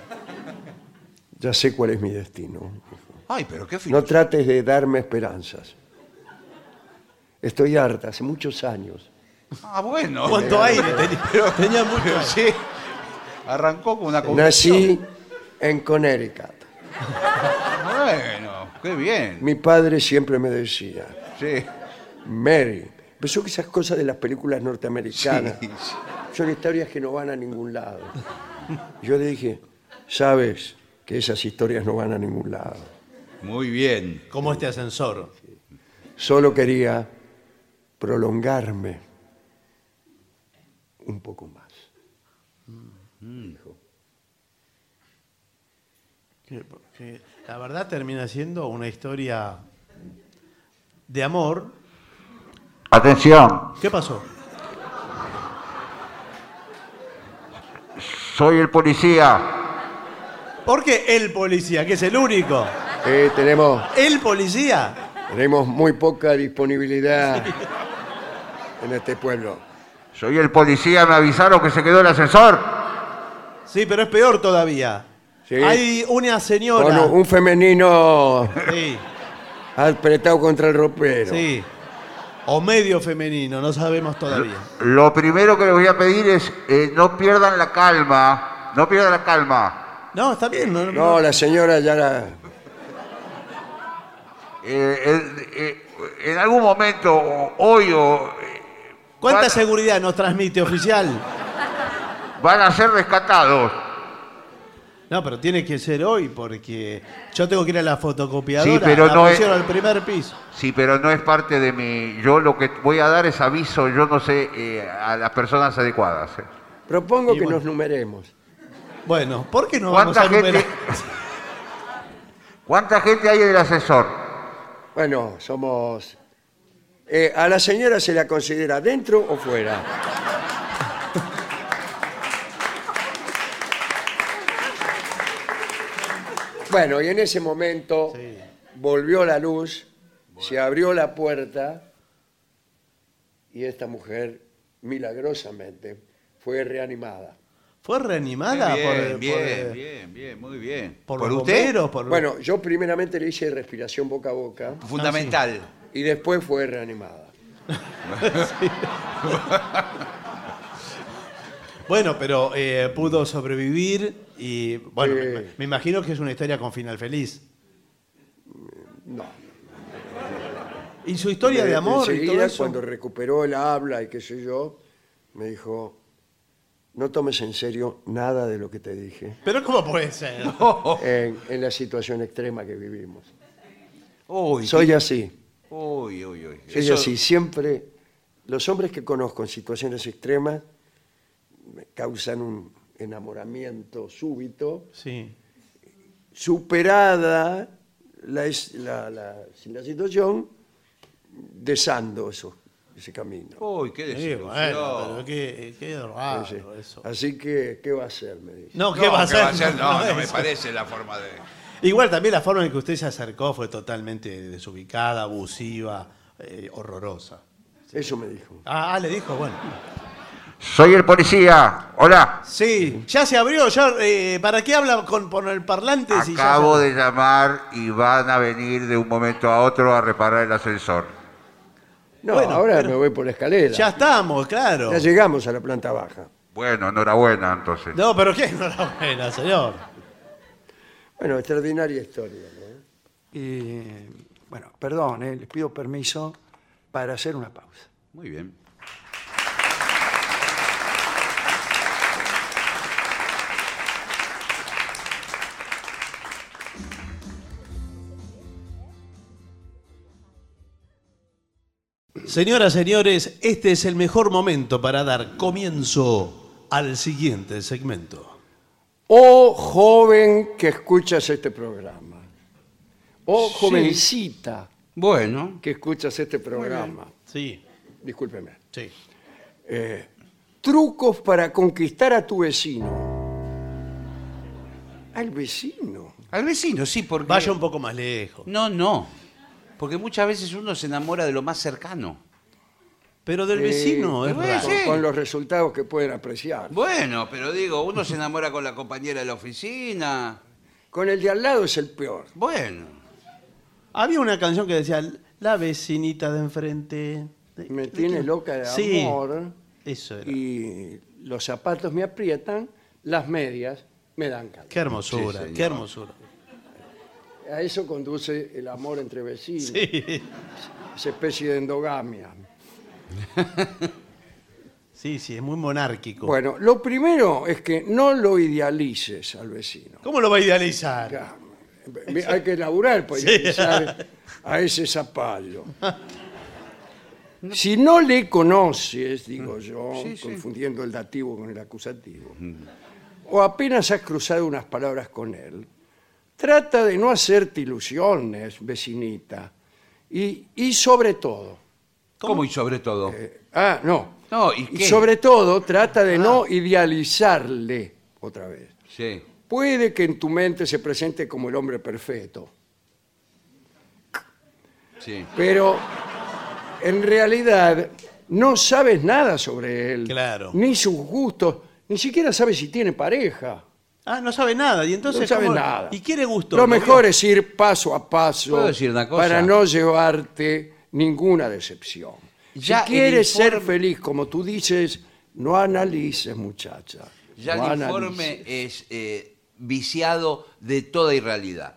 Ya sé cuál es mi destino. Ay, pero qué No trates de darme esperanzas. Estoy harta, hace muchos años. Ah, bueno. ¿Cuánto aire tenía? Tenía mucho Pero aire. sí. Arrancó con una convicción. Nací en Connecticut. Bueno, qué bien. Mi padre siempre me decía, Sí. Mary, pensó que esas cosas de las películas norteamericanas Sí. son historias que no van a ningún lado. Yo le dije, sabes que esas historias no van a ningún lado. Muy bien. Como este ascensor. Solo quería prolongarme un poco más. Dijo. Que la verdad termina siendo una historia de amor. Atención, ¿Qué pasó? soy el policía. ¿Por qué el policía, que es el único? Tenemos ¿El policía? muy poca disponibilidad en este pueblo. Soy el policía, me avisaron que se quedó el ascensor. Sí, pero es peor todavía. Sí. Hay una señora. Con un femenino Sí, apretado contra el ropero. sí. O medio femenino, no sabemos todavía. Lo primero que les voy a pedir es no pierdan la calma. No pierdan la calma. No, está bien. No, la señora ya la... En algún momento, hoy o... ¿Cuánta van- seguridad nos transmite, oficial? Van a ser rescatados. No, pero tiene que ser hoy porque yo tengo que ir a la fotocopiadora. Sí, pero la no es- pusieron al primer piso. Sí, pero no es parte de mi... Yo lo que voy a dar es aviso, yo no sé, a las personas adecuadas. Propongo Y que bueno. nos numeremos. Bueno, ¿por qué no vamos ¿Cuánta a gente, numerar? ¿Cuánta gente hay en el ascensor? Bueno, somos... ¿a la señora se la considera dentro o fuera? Bueno, y en ese momento volvió la luz, se abrió la puerta y esta mujer, milagrosamente, fue reanimada. ¿Fue reanimada Bien, por, bien, muy bien. por ¿Por los usted? bomberos? Por... Bueno, yo primeramente le hice respiración boca a boca Fundamental. y después fue reanimada. Bueno, pero pudo sobrevivir y, bueno, Sí. me imagino que es una historia con final feliz. No. ¿Y su historia de amor y Enseguida, todo eso? cuando recuperó el habla y qué sé yo, me dijo, no tomes en serio nada de lo que te dije ¿Pero cómo puede ser? en la situación extrema que vivimos. Uy, Soy así, uy, uy, uy. soy Eso- así. Siempre, los hombres que conozco en situaciones extremas me causan un enamoramiento súbito, Sí. superada la situación, desando ese camino. Uy, qué Sí, desilusión. bueno, pero qué raro Sí. eso. Así que, ¿qué va a hacer? Me dice. No, ¿qué va a hacer? No me eso. parece la forma de... Igual también la forma en que usted se acercó fue totalmente desubicada, abusiva, horrorosa. Eso me dijo. Ah, le dijo, bueno. Soy el policía. Hola. Sí, ya se abrió, ya, ¿para qué habla por el parlante? si ya Acabo se- de llamar y van a venir de un momento a otro a reparar el ascensor. No, Bueno, ahora pero- me voy por la escalera. Ya estamos, claro. Ya llegamos a la planta baja. Bueno, enhorabuena entonces. No, pero qué enhorabuena, señor. Bueno, extraordinaria historia, ¿no? Bueno, perdón, les pido permiso para hacer una pausa. Muy bien. Señoras, señores, este es el mejor momento para dar comienzo al siguiente segmento. Oh, joven que escuchas este programa. Oh, jovencita Bueno. que escuchas este programa. Sí, Discúlpeme. sí. Trucos para conquistar a tu vecino. Al vecino. Al vecino, sí, porque... Vaya un poco más lejos. No. Porque muchas veces uno se enamora de lo más cercano. Pero del vecino es bueno, raro. sí. con los resultados que pueden apreciar. Bueno, pero digo, uno se enamora con la compañera de la oficina. Con el de al lado es el peor. Bueno. Había una canción que decía, la vecinita de enfrente. Me tiene loca de Sí, amor eso era. y los zapatos me aprietan, las medias me dan calor. Qué hermosura, Sí, señor. qué hermosura. A eso conduce el amor entre vecinos, Sí, esa especie de endogamia. sí, sí, es muy monárquico. Bueno, lo primero es que no lo idealices al vecino. ¿Cómo lo va a idealizar? Claro, hay que laburar para idealizar a ese zapallo. Si no le conoces, digo yo, Sí, sí. confundiendo el dativo con el acusativo, o apenas has cruzado unas palabras con él, trata de no hacerte ilusiones, vecinita. Y sobre todo, ¿Cómo y sobre todo? no. No, ¿y qué? sobre todo, trata de no idealizarle otra vez. Sí. Puede que en tu mente se presente como el hombre perfecto, Sí. pero en realidad no sabes nada sobre él, Claro. ni sus gustos, ni siquiera sabes si tiene pareja. Ah, no sabe nada. Y entonces, No sabe ¿cómo- nada. ¿Y quiere gusto? Lo ¿No mejor vio? es ir paso a paso ¿Puedo decir una cosa? para no llevarte ninguna decepción. Ya si quieres el informe- ser feliz, como tú dices, no analices, muchacha. Ya no el informe es viciado de toda irrealidad.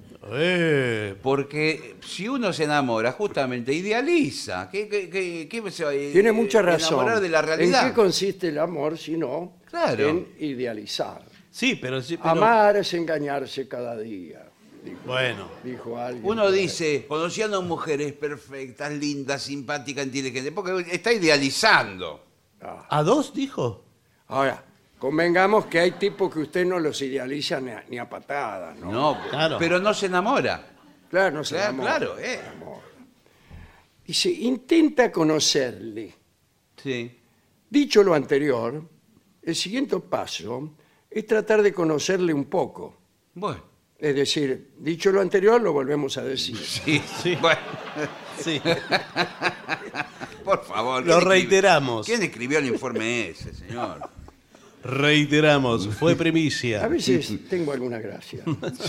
Porque si uno se enamora, justamente idealiza. ¿Qué se va a Tiene mucha razón. enamorar de la realidad? ¿En qué consiste el amor si no Claro. en idealizar? Sí, pero... Amar es engañarse cada día, Bueno, dijo alguien. Uno por ahí. dice, conociendo mujeres perfectas, lindas, simpáticas, inteligentes, porque está idealizando. ¿a dos dijo? Ahora, convengamos que hay tipos que usted no los idealiza ni a patadas, ¿no? No, Claro. pero no se enamora. Claro, no se Claro, enamora, claro, no se enamora. Dice, intenta conocerle. Sí. Dicho lo anterior, el siguiente paso es tratar de conocerle un poco. Bueno. Es decir, dicho lo anterior, lo volvemos a decir. Sí, Sí. Bueno, Sí. por favor. Lo ¿quién escribió- reiteramos. ¿Quién escribió el informe ese, señor? Reiteramos, fue A primicia. veces tengo alguna gracia.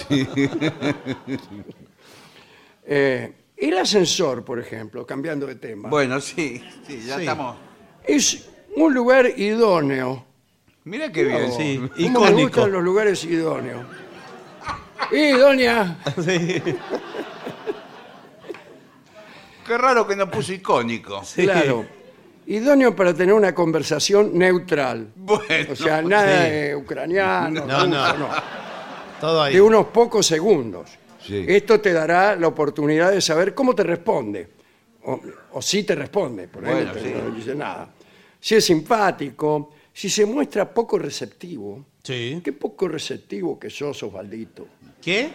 El ascensor, por ejemplo, cambiando de tema, Bueno, sí, ya Sí. estamos. es un lugar idóneo. Mira qué bien. Sí, ¿Cómo me icónico. gustan los lugares idóneos? Doña, Sí. Qué raro que no puso icónico. claro. Idóneo para tener una conversación neutral. Bueno. O sea, nada Sí. de ucraniano, No, no. ruso, Todo ahí. de unos pocos segundos. Sí. Esto te dará la oportunidad de saber cómo te responde. O si te responde, por ahí Bueno, no te- sí. no dice nada. Si es simpático, si se muestra poco receptivo. Sí. Qué poco receptivo que sos, Osvaldito. ¿Qué?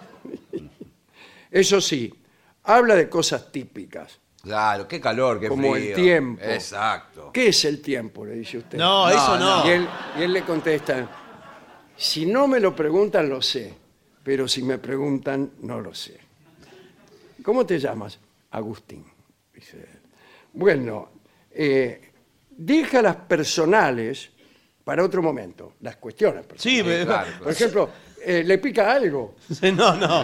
Eso sí, habla de cosas típicas. Claro, qué calor, qué Como frío. el tiempo. Exacto. ¿Qué es el tiempo? Le dice usted. No, eso no. Y él le contesta, si no me lo preguntan, lo sé, pero si me preguntan, no lo sé. ¿Cómo te llamas? Agustín, dice él. Bueno, deja las personales para otro momento, las cuestiones personales. Sí, me- claro. Por ejemplo, ¿le pica algo? No, no.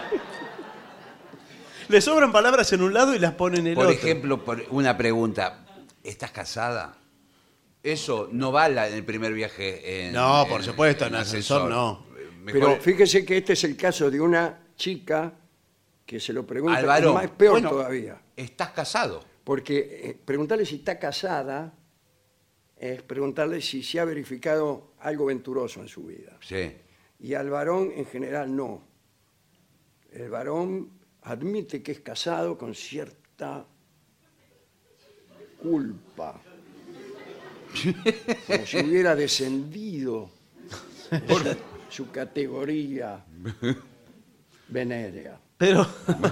Le sobran palabras en un lado y las pone en el Por otro. ejemplo, por una pregunta. ¿Estás casada? Eso no va en el primer viaje. No, por supuesto, en ascensor no. Mejor- Pero fíjese que este es el caso de una chica que se lo pregunta, al es varón. más peor Bueno, todavía. ¿Estás casado? Porque preguntarle si está casada es preguntarle si se ha verificado algo venturoso en su vida. Sí. Y al varón en general no. El varón admite que es casado con cierta culpa. Como si hubiera descendido por su categoría venérea. Pero.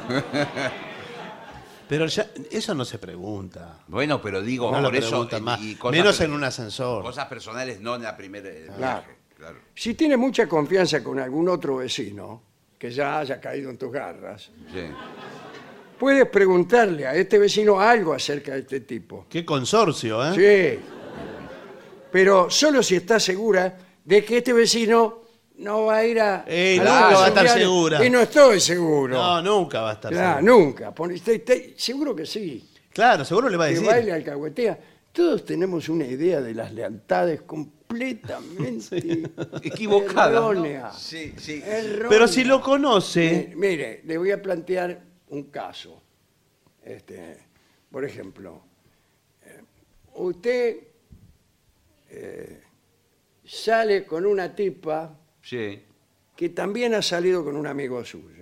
Pero ya, eso no se pregunta. Bueno, pero digo, No lo por eso. preguntan más. y cosas Menos per- en un ascensor. Cosas personales, no en la primera Claro. viaje. Claro. Si tiene mucha confianza con algún otro vecino que ya haya caído en tus garras, Sí. puedes preguntarle a este vecino algo acerca de este tipo. Qué consorcio, ¿eh? Sí. Pero solo si está segura de que este vecino no va a ir a... Nunca las va a estar sociales. segura. Y no estoy seguro. No, nunca va a estar Claro, seguro. nunca. Seguro que sí. Claro, seguro le va a Que decir. baile alcahuetea. Todos tenemos una idea de las lealtades completamente Equivocada, ¿no? errónea. Sí, sí. Errónea. Pero si lo conoce. Mire, le voy a plantear un caso. Por ejemplo, usted sale con una tipa Sí. que también ha salido con un amigo suyo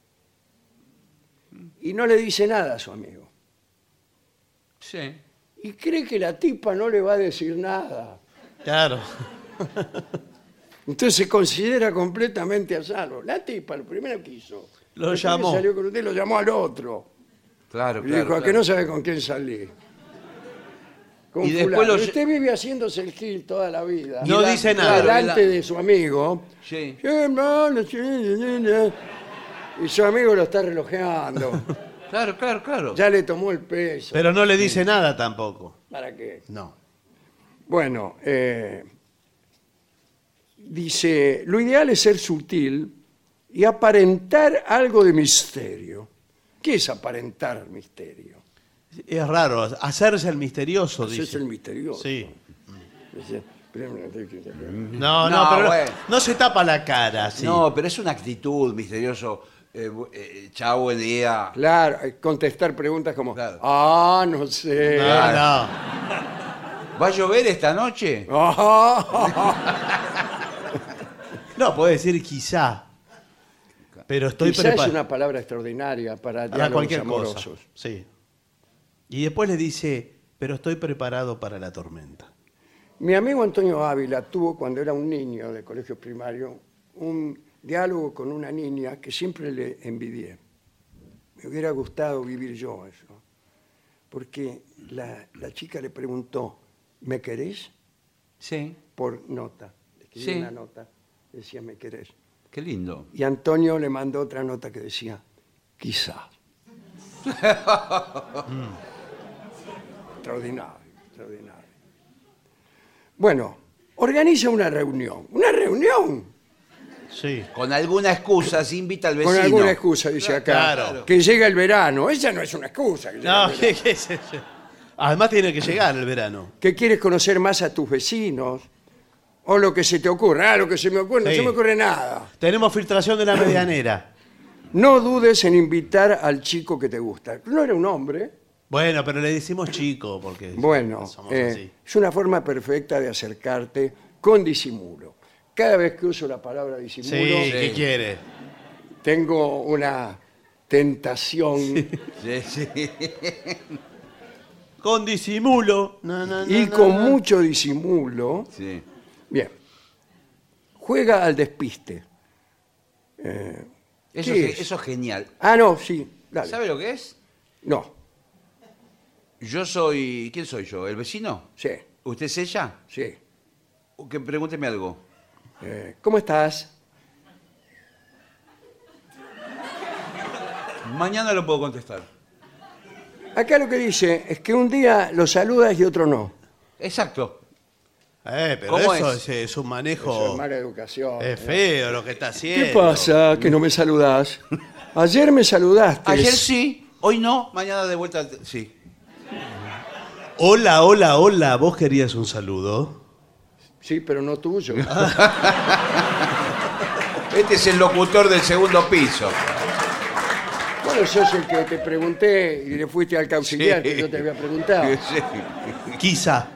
y no le dice nada a su amigo. Sí. Y cree que la tipa no le va a decir nada. Claro. Entonces se considera completamente a salvo. La tipa, lo primero que hizo, Lo después que llamó. salió con usted, lo llamó al otro. Claro, Y claro. dijo, ¿a que no sabe con quién salí? Con Y después fulano. lo- Y usted vive haciéndose el gil toda la vida. No dice nada. Delante de su amigo. Sí. Sí, hermano, sí, sí, sí. Y su amigo lo está relojeando. Claro, claro, claro. Ya le tomó el peso. Pero no le dice nada tampoco. ¿Para qué? No. Bueno, dice, lo ideal es ser sutil y aparentar algo de misterio. ¿Qué es aparentar misterio? Es raro, hacerse el misterioso, Ese dice. es el misterioso. Sí. Dice, No, No, pero bueno. no se tapa la cara, sí. No, pero es una actitud misterioso. Chao, buen día. Claro, contestar preguntas como, Claro. no sé. No, Claro. no. ¿Va a llover esta noche? No, puede decir quizá. Pero estoy Quizá es preparado una palabra extraordinaria para para diálogos cualquier amorosos. cosa. Sí. Y después le dice, pero estoy preparado para la tormenta. Mi amigo Antonio Ávila tuvo, cuando era un niño de colegio primario, un diálogo con una niña que siempre le envidié. Me hubiera gustado vivir yo eso. Porque la chica le preguntó, ¿me querés? Sí. Por nota. Le escribió Sí. una nota, decía, ¿me querés? Qué lindo. Y Antonio le mandó otra nota que decía, quizá. Extraordinario, extraordinario. Bueno, organiza una reunión. ¡Una reunión! Sí. Con alguna excusa se invita al vecino. Con alguna excusa, dice acá. Claro. Que llega el verano. Esa no es una excusa. Que, llega No, el verano. ¿qué es eso? Además tiene que llegar el verano. Que quieres conocer más a tus vecinos. O lo que se te ocurra. Lo que se me ocurre, no Sí. se me ocurre nada. Tenemos filtración de la medianera. No dudes en invitar al chico que te gusta. No era un hombre. Bueno, pero le decimos chico porque Bueno, somos así. es una forma perfecta de acercarte con disimulo. Cada vez que uso la palabra disimulo, Sí, ¿qué quiere? tengo una tentación Sí, sí. Con disimulo. No, no, no, y no, con no. mucho disimulo. Sí. Bien. Juega al despiste. Eso, ¿Qué es, es? eso es genial. No, sí. Dale. ¿Sabe lo que es? No, Yo soy... ¿Quién soy yo? ¿El vecino? sí, ¿Usted es ella? sí. Que pregúnteme algo. ¿Cómo estás? Mañana lo puedo contestar. Acá lo que dice es que un día lo saludas y otro no. Exacto. Pero ¿Cómo eso es? es un Eso manejo. es mala educación. Es feo lo que está haciendo. ¿Qué pasa que no me saludás? Ayer me saludaste. Ayer sí, hoy no, mañana de vuelta sí. Hola, hola, hola. ¿Vos querías un saludo? Sí, pero no tuyo. Este es el locutor del segundo piso. Bueno, sos el que te pregunté y le fuiste al auxiliar Sí. que yo te había preguntado. Sí. Quizá.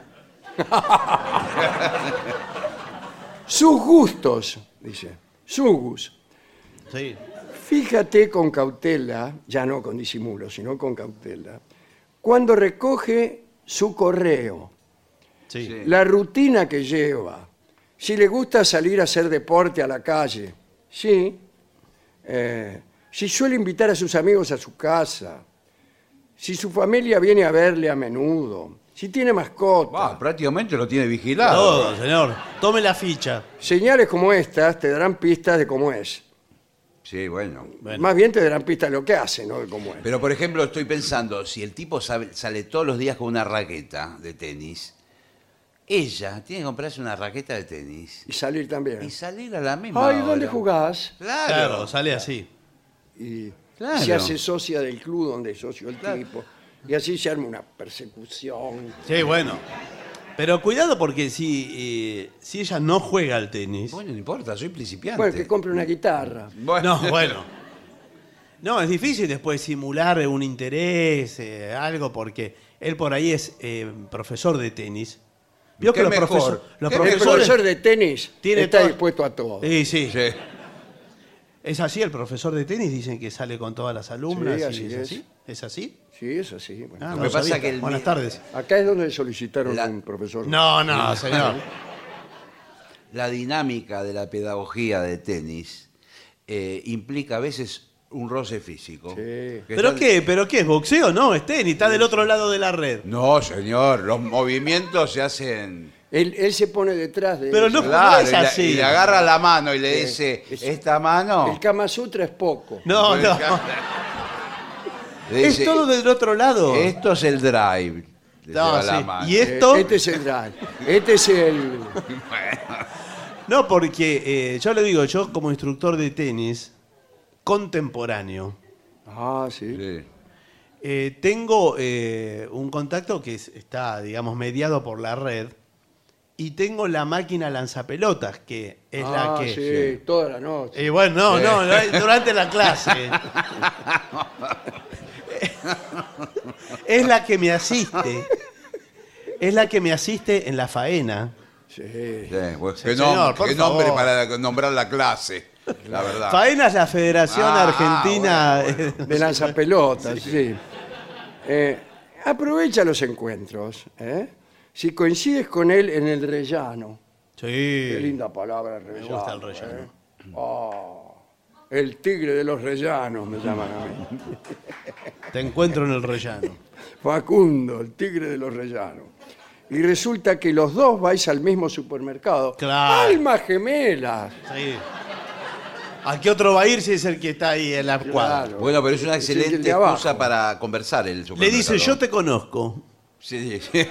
Sus gustos, dice. Sus. Sí. Fíjate con cautela, ya no con disimulo, sino con cautela, cuando recoge su correo, Sí. Sí. la rutina que lleva, si le gusta salir a hacer deporte a la calle, sí, si suele invitar a sus amigos a su casa, si su familia viene a verle a menudo, si tiene mascota. Prácticamente lo tiene vigilado. Todo, señor. Tome la ficha. Señales como estas te darán pistas de cómo es. Sí, bueno. Más bien te darán pista de lo que hace, ¿no? De cómo es. Pero, por ejemplo, estoy pensando, si el tipo sale todos los días con una raqueta de tenis, ella tiene que comprarse una raqueta de tenis Y salir también. y salir a la misma Ay, ¿dónde hora. jugás? Claro, sale así. Y Claro. se hace socia del club donde es socio el tipo. Y así se arma una persecución. Sí, bueno. Pero cuidado porque si ella no juega al tenis. Bueno, no importa, soy principiante. Bueno, que compre una guitarra. Bueno. No, bueno. No, es difícil después simular un interés, algo, porque él por ahí es profesor de tenis. Vio ¿Qué que mejor? los ¿Qué El profesores profesor de tenis tiene está todo- dispuesto a todo. Sí, sí. Sí. Es así, el profesor de tenis dicen que sale con todas las alumnas. Sí, y así es es. así. ¿Es así? Sí, es así. Bueno. Ah, Lo no que pasa sabía. que el Buenas mi- tardes. Acá es donde solicitaron La- un profesor. No, señor. La dinámica de la pedagogía de tenis implica a veces un roce físico. Sí. Que ¿Pero está- qué? ¿Pero qué? ¿Es boxeo? No, es tenis. Está del otro lado de la red. No, señor, los movimientos se hacen... Él se pone detrás de Pero ella. no- Claro, es y así. y le agarra la mano y le Sí. dice, Es- esta mano... El Kama Sutra es poco. No, no. Le Es dice, todo del otro lado. Esto es el drive. Le No, lleva la sí. mano. Y esto... Este es el drive. Este es el... No, porque yo le digo, yo como instructor de tenis contemporáneo, Ah, sí. Sí. tengo un contacto que está, digamos, mediado por la red y tengo la máquina lanzapelotas, que es la que... Sí, toda la noche. Bueno, no, durante la clase. Es la que me asiste. Es la que me asiste en la faena. Sí. Sí, pues, Sí, qué, señor, por qué nombre favor. para nombrar la clase, la verdad. Faena es la Federación Argentina. De lanzapelotas, sí. Aprovecha los encuentros. Si coincides con él en el rellano. Qué Sí. linda palabra, rellano. Me gusta el rellano. El tigre de los rellanos me llaman a mí. Te encuentro en el rellano. Facundo, el tigre de los rellanos. Y resulta que los dos vais al mismo supermercado. Claro. ¡Almas gemelas! Sí. ¿A qué otro va a ir si es el que está ahí en la cuadra? Claro. Bueno, pero es una Es el excelente de abajo. excusa para conversar el Le supermercado. dice, yo te conozco. Sí, sí.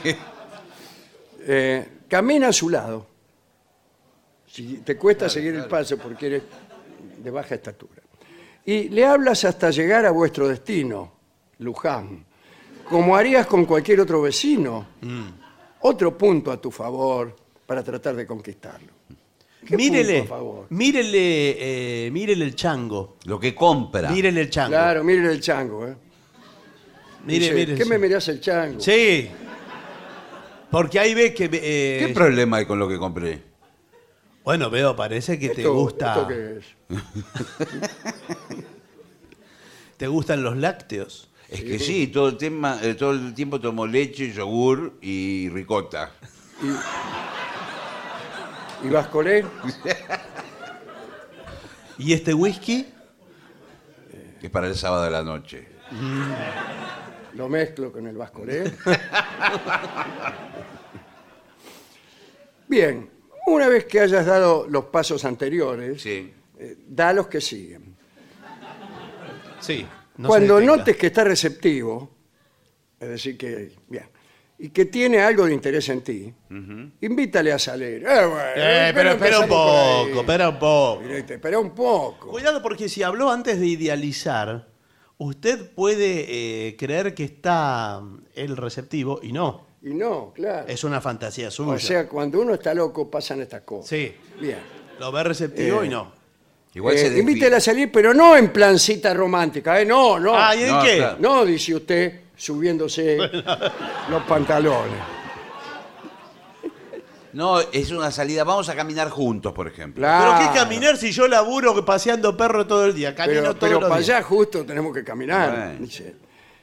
Camina a su lado. Si te cuesta seguir el paso porque eres de baja estatura. Y le hablas hasta llegar a vuestro destino, Luján, como harías con cualquier otro vecino. Otro punto a tu favor para tratar de conquistarlo. ¿Qué Mírele, punto a favor? mírele el chango. Lo que compra. Mírele el chango. Claro, mire el chango. Dice, Mire. ¿qué me mirás el chango? Sí. Porque ahí ve que... ¿Qué problema hay con lo que compré? bueno, veo, parece que te ¿Esto- gusta... ¿Esto qué es? Te gustan los lácteos. Es que sí, todo el tiempo tomo leche, yogur y ricota. ¿Y Vascolé? ¿Y este whisky? Que es para el sábado de la noche. Lo mezclo con el Vascolé. Bien, una vez que hayas dado los pasos anteriores, Sí. da los que siguen. Sí. no se Cuando detenga. notes que está receptivo, es decir, que bien, y que tiene algo de interés en ti, invítale a salir. Bueno, pero espera un empezamos por ahí. poco, espera un poco. Directo, espera un poco. Cuidado porque si habló antes de idealizar, usted puede creer que está el receptivo y no. Y no, claro. Es una fantasía suya. O sea, cuando uno está loco pasan estas cosas. sí, Bien. lo ve receptivo y no. Igual se define. Invítela a salir, pero no en plan cita romántica. No, no. Ah, ¿y en No, qué? claro. No, dice usted, subiéndose los pantalones. No, es una salida. Vamos a caminar juntos, por ejemplo. ¿Pero Claro. qué caminar si yo laburo paseando perro todo el día? Camino Pero todos los para días. allá justo tenemos que caminar. Bueno. Dice.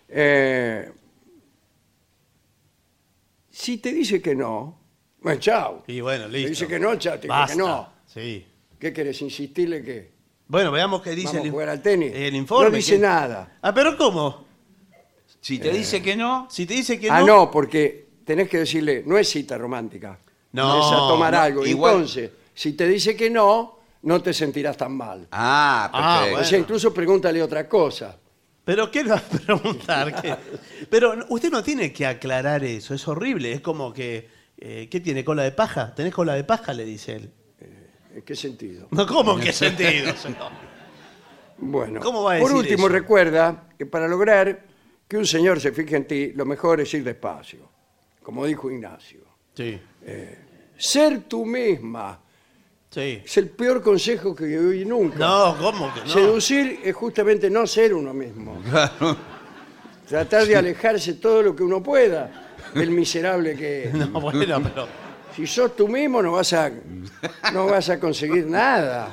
Si te dice que no, bueno, chao. Y bueno, listo. Te dice que no, chao, te dice Basta. que no. Sí. ¿Qué querés? ¿Insistirle que Bueno, veamos qué dice vamos a jugar al tenis? el informe. No dice que- nada. Ah, pero ¿cómo? Si te dice que no, Si te dice que Ah, no... no, porque tenés que decirle, no es cita romántica. No, es a tomar no, algo. igual- Entonces, si te dice que no no te sentirás tan mal. Ah, perfecto. O sea, incluso pregúntale otra cosa. ¿Pero qué le va a preguntar? Pero usted no tiene que aclarar eso, es horrible. Es como que, ¿qué tiene? ¿Cola de paja? ¿Tenés cola de paja? Le dice él. ¿En qué sentido? No, ¿cómo en qué sentido, señor? Bueno, ¿Cómo va a por decir último, eso? recuerda que para lograr que un señor se fije en ti, lo mejor es ir despacio, como dijo Ignacio. Sí, Ser tú misma sí. es el peor consejo que oí nunca. No, ¿cómo que no? Seducir es justamente no ser uno mismo. Tratar de alejarse todo lo que uno pueda del miserable que es. No, bueno, pero... Si sos tú mismo no vas a conseguir nada.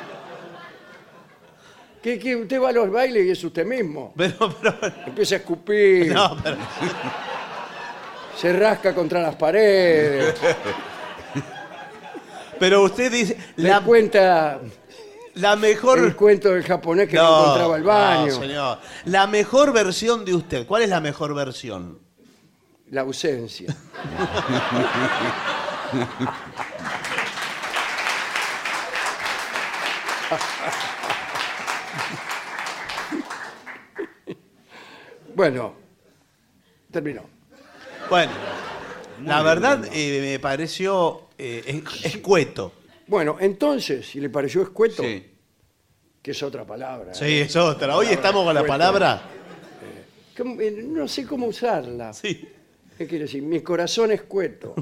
Que usted va a los bailes y es usted mismo. Pero... Empieza a escupir, No, pero... se rasca contra las paredes, Pero usted dice... le cuenta La mejor... el cuento del japonés que no encontraba el baño. No, señor. La mejor versión de usted. ¿Cuál es la mejor versión? La ausencia. Bueno, terminó. Bueno, la verdad me pareció escueto. Bueno, entonces, si le pareció escueto, Sí. que es otra palabra. Sí, es otra. Hoy estamos con la palabra... No sé cómo usarla. Sí. ¿Qué quiere decir? Mi corazón escueto.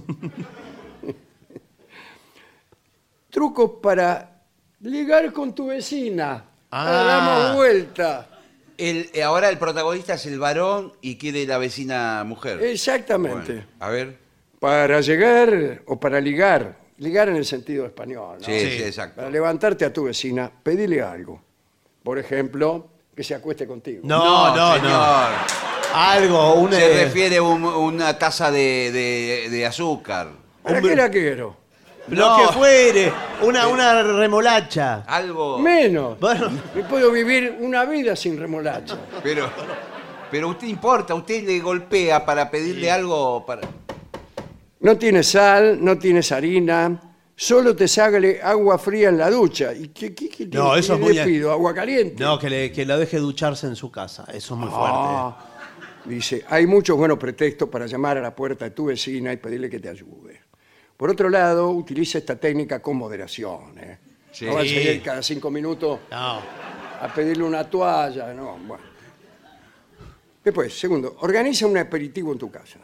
Trucos para ligar con tu vecina. Damos vuelta. Ahora el protagonista es el varón y quiere la vecina mujer. Exactamente. Bueno, a ver. Para llegar o para ligar. Ligar en el sentido español, ¿no? Sí, Sí. sí, exacto. Para levantarte a tu vecina, pedile algo. Por ejemplo, que se acueste contigo. No, señor. Algo, una... Se refiere a una taza de azúcar. ¿Para qué la quiero? Lo que fuere. Una remolacha. Algo. Menos. Bueno, Me puedo vivir una vida sin remolacha. Pero usted importa, usted le golpea para pedirle algo para. No tienes sal, no tienes harina, solo te sale agua fría en la ducha. ¿Y qué No, eso es le muy... pido? ¿Agua caliente? No, que la deje ducharse en su casa. Eso es muy fuerte. Ah, dice, hay muchos buenos pretextos para llamar a la puerta de tu vecina y pedirle que te ayude. Por otro lado, utiliza esta técnica con moderación. Sí. No vas a ir cada 5 minutos No. a pedirle una toalla. No, bueno. Después, segundo, organiza un aperitivo en tu casa.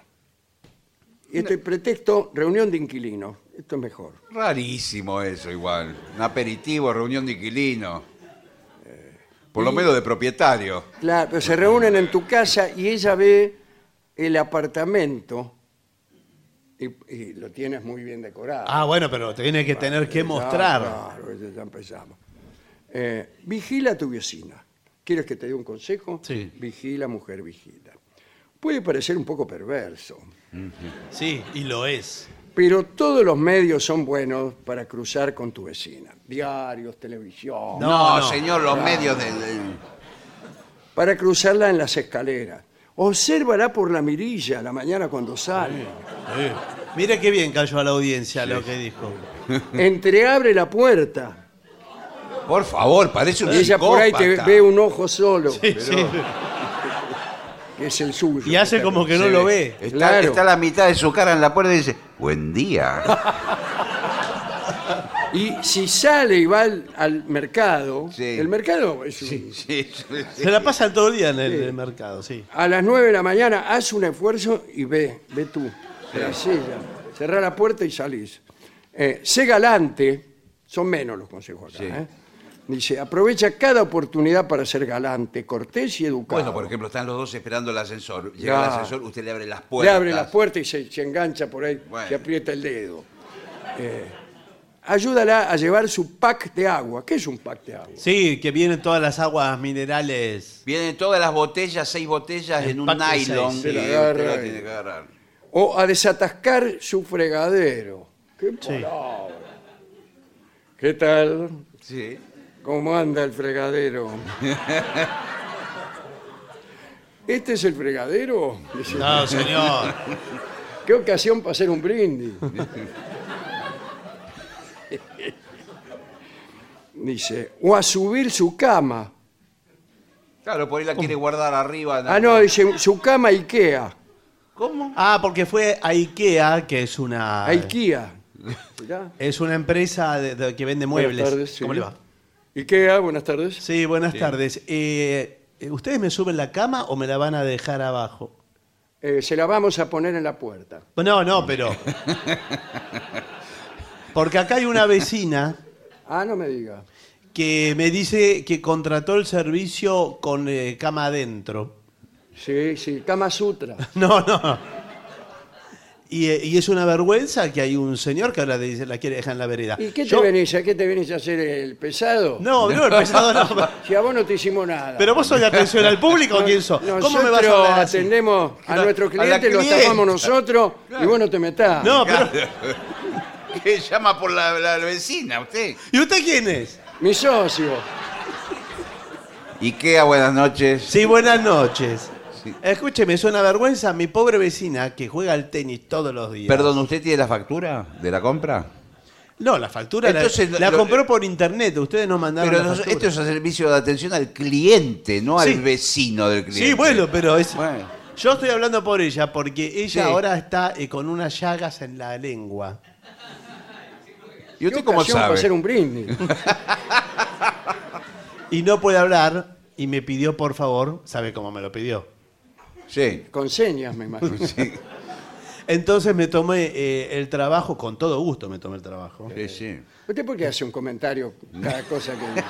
Y este pretexto, reunión de inquilinos. Esto es mejor. Rarísimo eso, igual. Un aperitivo, reunión de inquilino. Por lo menos de propietario. Claro, pero se reúnen en tu casa y ella ve el apartamento y lo tienes muy bien decorado. Ah, bueno, pero tiene que tener que mostrar. Claro, ya empezamos. Vigila a tu vecina. ¿Quieres que te dé un consejo? Sí. Vigila, mujer, vigila. Puede parecer un poco perverso, Sí, y lo es. pero todos los medios son buenos para cruzar con tu vecina. Diarios, televisión. No, no. señor, los medios de. Para cruzarla en las escaleras. Obsérvala por la mirilla a la mañana cuando sale. Mire qué bien cayó a la audiencia lo que dijo. Entreabre la puerta. Por favor, parece un Y ella por ahí te psicópata. ve un ojo solo, Sí. que es el suyo. Y hace como que no lo ve. Está a la mitad de su cara en la puerta y dice, buen día. Y si sale y va al mercado, Sí. el mercado es un- Sí, sí. Se la pasa todo el día en el mercado, sí. a las 9 de la mañana, haz un esfuerzo y ve tú. La silla. Cerrá la puerta y salís. Sé galante, son menos los consejos acá. Sí. Dice, aprovecha cada oportunidad para ser galante, cortés y educado. Bueno, por ejemplo, están los dos esperando el ascensor. Llega Ya. el ascensor, usted le abre las Le puertas. abre la puerta y se engancha por ahí, Bueno. se aprieta el dedo. Ayúdala a llevar su pack de agua. ¿Qué es un pack de agua? Sí, que vienen todas las aguas minerales. Vienen todas las botellas, 6 botellas El en un pack de nylon. 6. Y Se la usted agarra la y- tiene que agarrar. O a desatascar su fregadero. ¿Qué palabra? ¿Qué tal? Sí. ¿Cómo anda el fregadero? ¿Este es el fregadero? Dice, No, señor. ¿qué ocasión para hacer un brindis? Dice, o a subir su cama. Claro, por ahí la quiere guardar arriba. Ah, no, dice su cama IKEA. ¿Cómo? Ah, porque fue a IKEA, que es una... IKEA. Mirá. Es una empresa que vende muebles. Buenas tardes, sí. ¿Cómo le va? IKEA, buenas tardes. Sí, buenas tardes. ¿Ustedes me suben la cama o me la van a dejar abajo? Se la vamos a poner en la puerta. No, pero... Porque acá hay una vecina Ah, no me diga. que me dice que contrató el servicio con cama adentro. Sí, sí, Kama Sutra. No. Y es una vergüenza que hay un señor que ahora dice la quiere dejar en la vereda. ¿Y qué te Yo- venís? ¿A qué te venís a hacer el pesado? No, el pesado no. Si a vos no te hicimos nada. Pero vos sos de atención al público o quién sos. ¿Cómo me vas a Nosotros hablar así? atendemos a nuestro la cliente, lo clienta. estafamos nosotros y vos no te metás. No, pero... ¿Qué llama por la vecina usted? ¿Y usted quién es? Mi socio. IKEA, buenas noches. Sí, buenas noches. Sí. Escúcheme, es una vergüenza mi pobre vecina que juega al tenis todos los días. Perdón, ¿usted tiene la factura de la compra? No, la factura Entonces, la lo- compró por internet. Ustedes no mandaron Pero la no- factura. esto es el servicio de atención al cliente, no Sí. al vecino del cliente. Sí, bueno, pero es... Bueno. Yo estoy hablando por ella porque ella Sí. ahora está con unas llagas en la lengua. ¿Y usted ¿Qué cómo ocasión para sabe? hacer un brindis? Y no puede hablar y me pidió, por favor, ¿sabe cómo me lo pidió? Sí. Con señas, me imagino. Entonces me tomé el trabajo, con todo gusto me tomé el trabajo, Sí, sí. ¿Usted por qué hace un comentario cada cosa que dice?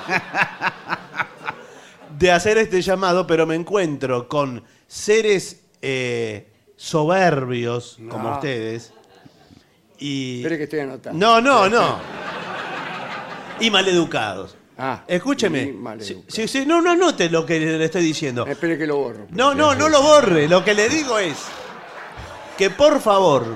de hacer este llamado, pero me encuentro con seres soberbios como No. ustedes. Y... Espere que estoy anotando. No. Y maleducados. Ah, Escúcheme. y maleducados. Sí, no anote lo que le estoy diciendo. Espere que lo borro. No lo borre. Lo que le digo es que por favor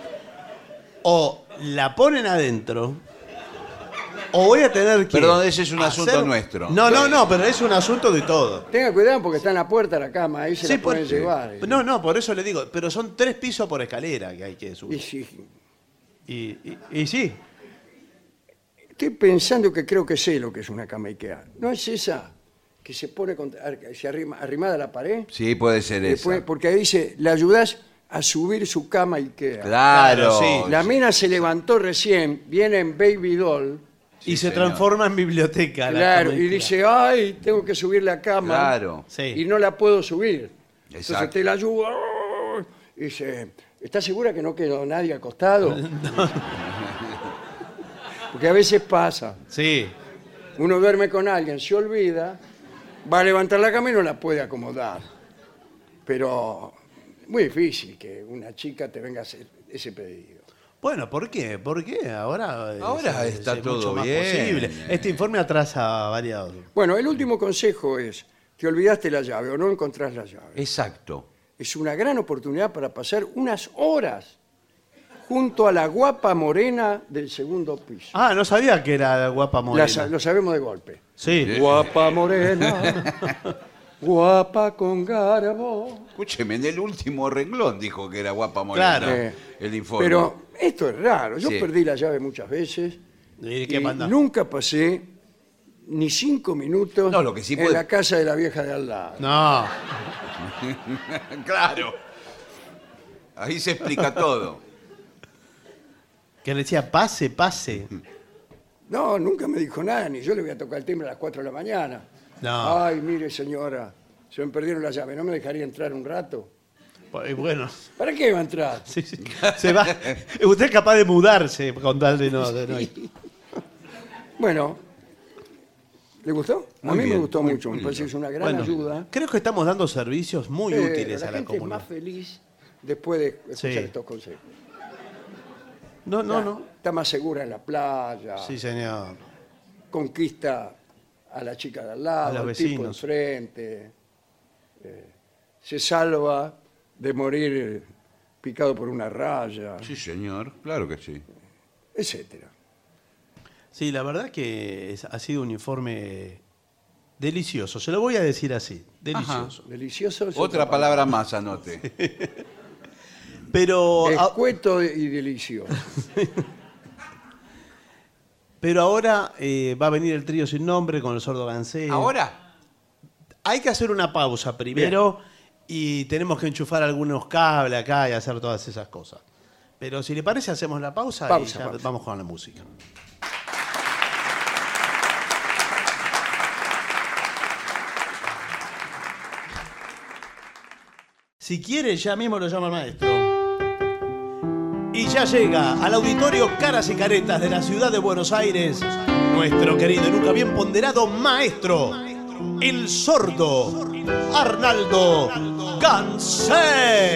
o la ponen adentro o voy a tener que... Perdón, ese es un asunto nuestro. No, pero es un asunto de todo. Tenga cuidado porque está en la puerta de la cama, ahí se Sí, la pueden por- llevar. No, por eso le digo, pero son 3 pisos por escalera que hay que Y subir. sí, Y sí. estoy pensando que creo que sé lo que es una cama IKEA. ¿No es esa que se pone arrimada a la pared? Sí, puede ser Después, esa. porque ahí dice, le ayudás a subir su cama IKEA. Claro. Claro, sí. La mina se levantó recién, viene en Baby Doll, Y se señor. transforma en biblioteca. la claro, cama y IKEA. dice, ay, tengo que subir la cama. Claro. Sí. Y no la puedo subir. Entonces Exacto. te la ayuda. Y dice, ¿estás segura que no quedó nadie acostado? Porque a veces pasa. Sí. Uno duerme con alguien, se olvida, va a levantar la cama y no la puede acomodar. Pero muy difícil que una chica te venga a hacer ese pedido. Bueno, ¿por qué? ¿Por qué? Ahora, Ahora está todo mucho más bien. posible. Este informe atrasa varios. Bueno, el último consejo es, te olvidaste la llave o no encontrás la llave. Exacto. Es una gran oportunidad para pasar unas horas junto a la guapa morena del segundo piso. Ah, no sabía que era guapa morena. Lo sabemos de golpe. Sí. Guapa morena, guapa con garbo. Escúcheme, en el último renglón dijo que era guapa morena. Claro. El informe. Pero esto es raro. Yo Sí. perdí la llave muchas veces ¿Y y qué manda? nunca pasé ni 5 minutos No, lo que sí en puede- la casa de la vieja de al lado. No. Claro. Ahí se explica todo. Que le decía, pase. No, nunca me dijo nada, ni yo le voy a tocar el timbre a las 4 de la mañana. No. Ay, mire señora, se me perdieron la llave, ¿no me dejaría entrar un rato? Y bueno, ¿Para qué va a entrar? sí. Se va. Usted es capaz de mudarse con tal de no ir. Bueno, ¿le gustó? A Muy mí me bien, gustó muy mucho, me lindo. parece que es una gran Bueno, ayuda. creo que estamos dando servicios muy útiles la a la gente es comunidad. más feliz después de escuchar Sí. estos consejos. No. Está más segura en la playa, Sí, señor. conquista a la chica de al A lado, los al tipo vecinos. enfrente, se salva de morir picado por una raya, Sí, señor. Claro que sí. etcétera. Sí, la verdad que ha sido un informe delicioso. Se lo voy a decir así. Delicioso. Delicioso. es Otra palabra más, anote. Pero, Escueto y delicioso. Pero ahora va a venir el trío sin nombre con el Sordo Gansé. ¿Ahora? Hay que hacer una pausa primero y tenemos que enchufar algunos cables acá y hacer todas esas cosas. Pero si le parece, hacemos la pausa y ya vamos con la música. Si quiere, ya mismo lo llama el maestro. Y ya llega al auditorio Caras y Caretas de la ciudad de Buenos Aires nuestro querido y nunca bien ponderado maestro, el sordo Arnaldo Gansé.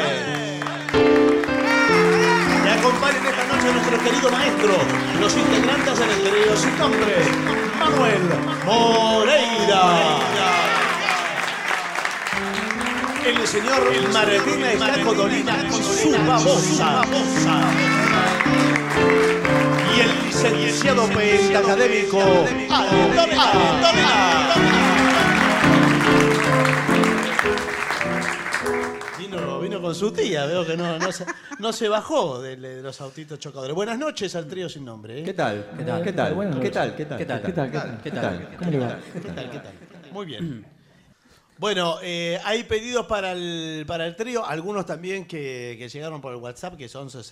Le acompañan esta noche nuestro querido maestro, los integrantes del trío sin nombre, Manuel Moreira. El señor Martina Estaco Dolina y su babosa. Y el licenciado pentacadémico Aldovena. Vino con su tía, veo que no se bajó de los autitos chocadores. Buenas noches al trío sin nombre. ¿Qué tal? ¿Qué tal? ¿Qué tal? ¿Qué tal? ¿Qué tal? ¿Qué tal? ¿Qué tal? ¿Cómo le va? ¿Qué tal? Muy bien. Bueno, hay pedidos para el trío, algunos también que llegaron por el WhatsApp, que es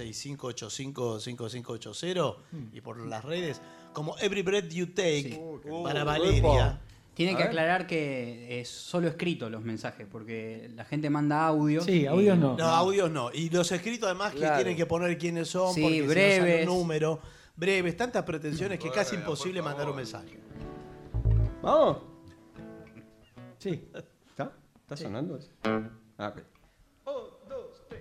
1165855580, y por las redes, como Every Breath You Take, para Valeria. Tienen que aclarar que es solo escrito los mensajes, porque la gente manda audios. Sí, audios no. No, audios no. Y los escritos además que tienen que poner quiénes son, Sí, porque breves. si no sale un número, breves, tantas pretensiones que casi imposible mandar un mensaje. ¿Vamos? Sí. ¿Está? ¿Está sonando eso? Ah, ok. 1, 2, 3.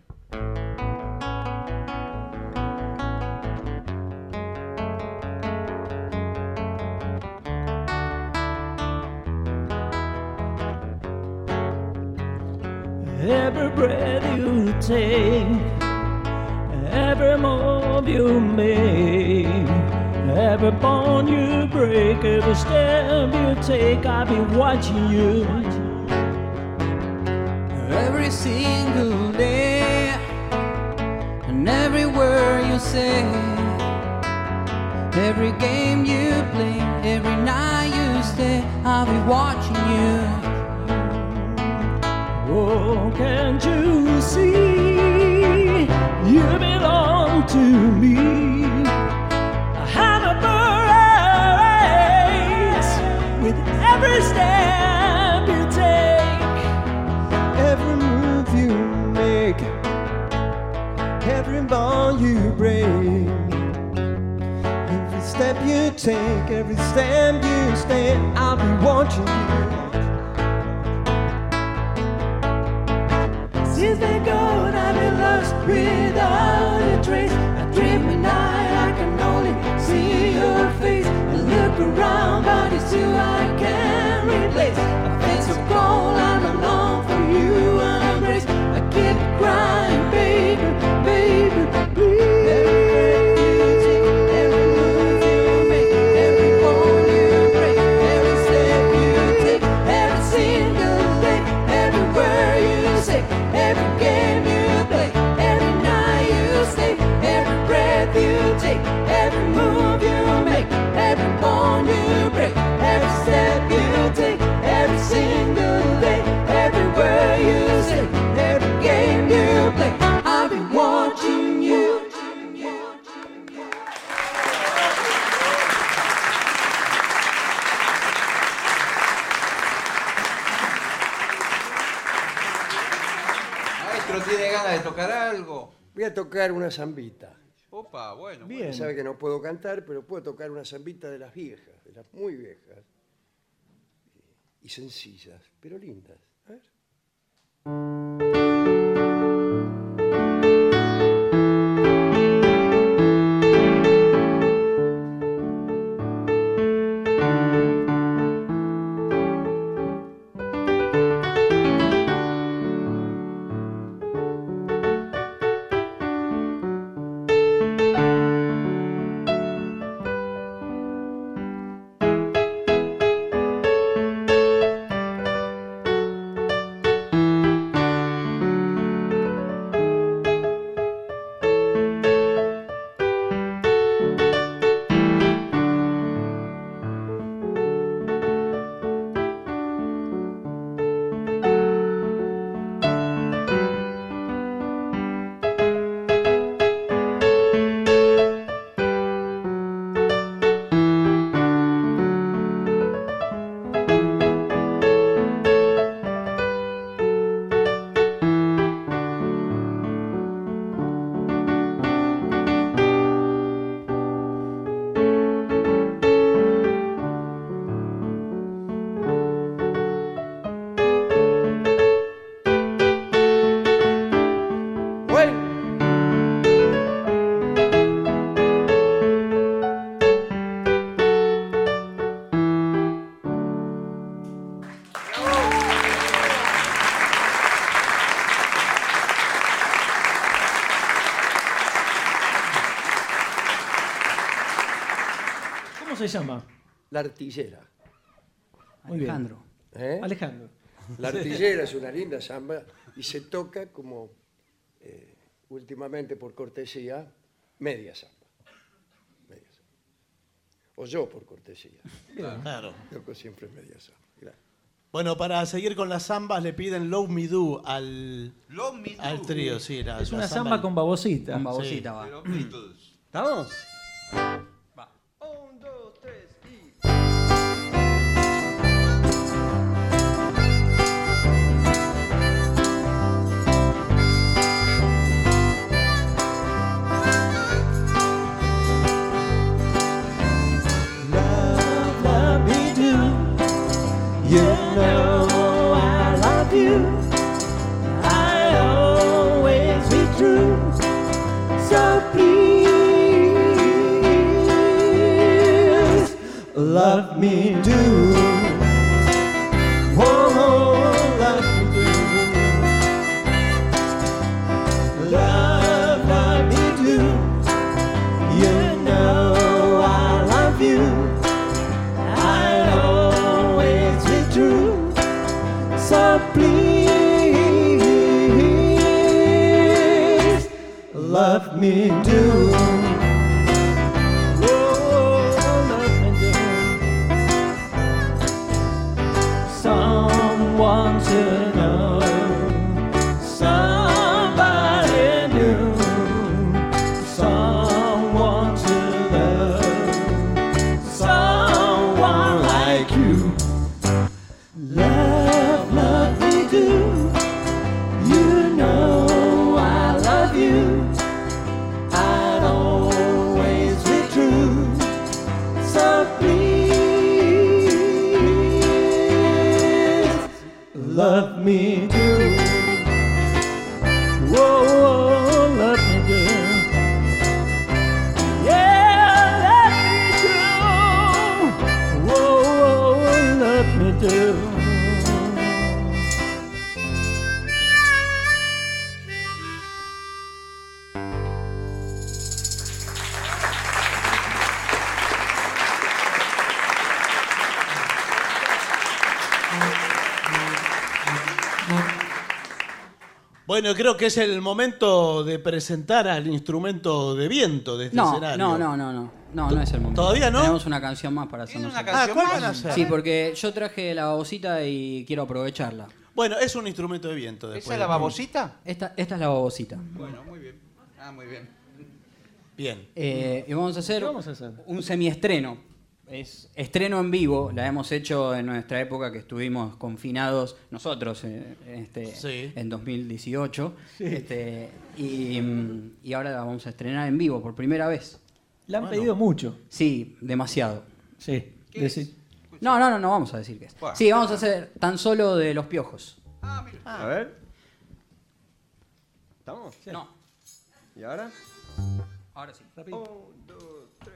Every breath you take, every move you make, every bond you break, every step you take, I'll be watching you. Every single day, and every word you say, every game you play, every night you stay, I'll be watching you. Oh, can't you see you belong to me? I have a race with every step you take, Every move you make, every bond you break, every step you take, every step you stay, I'll be watching you. since they gone, I've been lost without a trace. I dream at night, I can only see your face. I look around, but it's you I can't replace. My face is cold, I'm alone for you and embrace. I keep crying, baby, baby, please. Every move you make, every bone you break, every step you take, every single day, every word you say, every game you play, every night you stay, every breath you take, every move you make, every bone you break, every step you take, every single day, every word you say, every game you play, I'll be watching you. Maestro, ¿tiene ganas de tocar algo? Voy a tocar una zambita. Opa, bueno. Usted sabe que no puedo cantar, pero puedo tocar una zambita de las viejas, de las muy viejas. Y sencillas, pero lindas. A ver. se llama? La artillera. Muy bien. Alejandro. ¿Eh? Alejandro. La artillera es una linda samba y se toca como últimamente por cortesía, media samba. Media samba. O yo por cortesía. Claro. Toco siempre media samba. Gracias. Bueno, para seguir con las zambas le piden Love Me Do al trío. Sí, Es una samba con babosita. Con babosita va. ¿Estamos? Va. 1, 2, 3 y... Love me do. You know I love you. I always be true. So please love me do. Oh, love me do. Love me do. You know I love you. I always be true. So please love me do. Oh, love me do. Someone to know, somebody new, someone to love, someone like you. Love me do. You know I love you. I'd always be true. So please love me do. Whoa, love me do. Yeah, let me do. Whoa, let me do. Bueno, creo que es el momento de presentar al instrumento de viento de este escenario. No es el momento. ¿Todavía no? Tenemos una canción más para ¿Tiene hacernos. una canción ¿cuál más? van a hacer? Sí, porque yo traje la babosita y quiero aprovecharla. Bueno, es un instrumento de viento. Después. ¿Esa es la babosita? Esta es la babosita. Bueno, muy bien. Muy bien. Bien. Y vamos a hacer, ¿Qué vamos a hacer? un semiestreno. Es estreno en vivo, la hemos hecho en nuestra época que estuvimos confinados nosotros Sí. en 2018. Y ahora la vamos a estrenar en vivo por primera vez. Le han pedido mucho. Sí, demasiado. Sí. ¿Qué es? No vamos a decir qué es. Bueno. Sí, vamos a hacer Tan Solo de Los Piojos. A ver. ¿Estamos? Sí. No, ¿Y ahora? ahora sí. 1, 2, 3.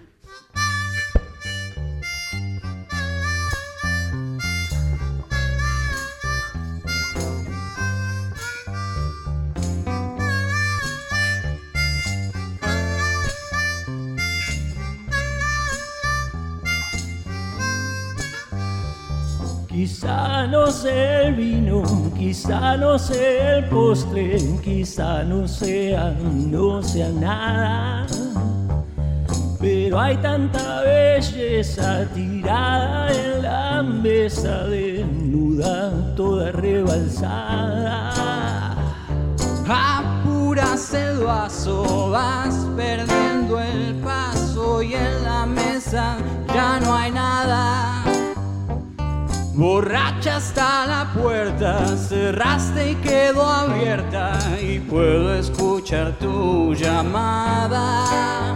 Quizá no sea el vino, quizá no sea el postre, quizá no sea nada. Pero hay tanta belleza tirada en la mesa, desnuda, toda rebalsada. Apuras el vaso, vas perdiendo el paso y en la mesa ya no hay nada. Borracha está la puerta, cerraste y quedó abierta y puedo escuchar tu llamada.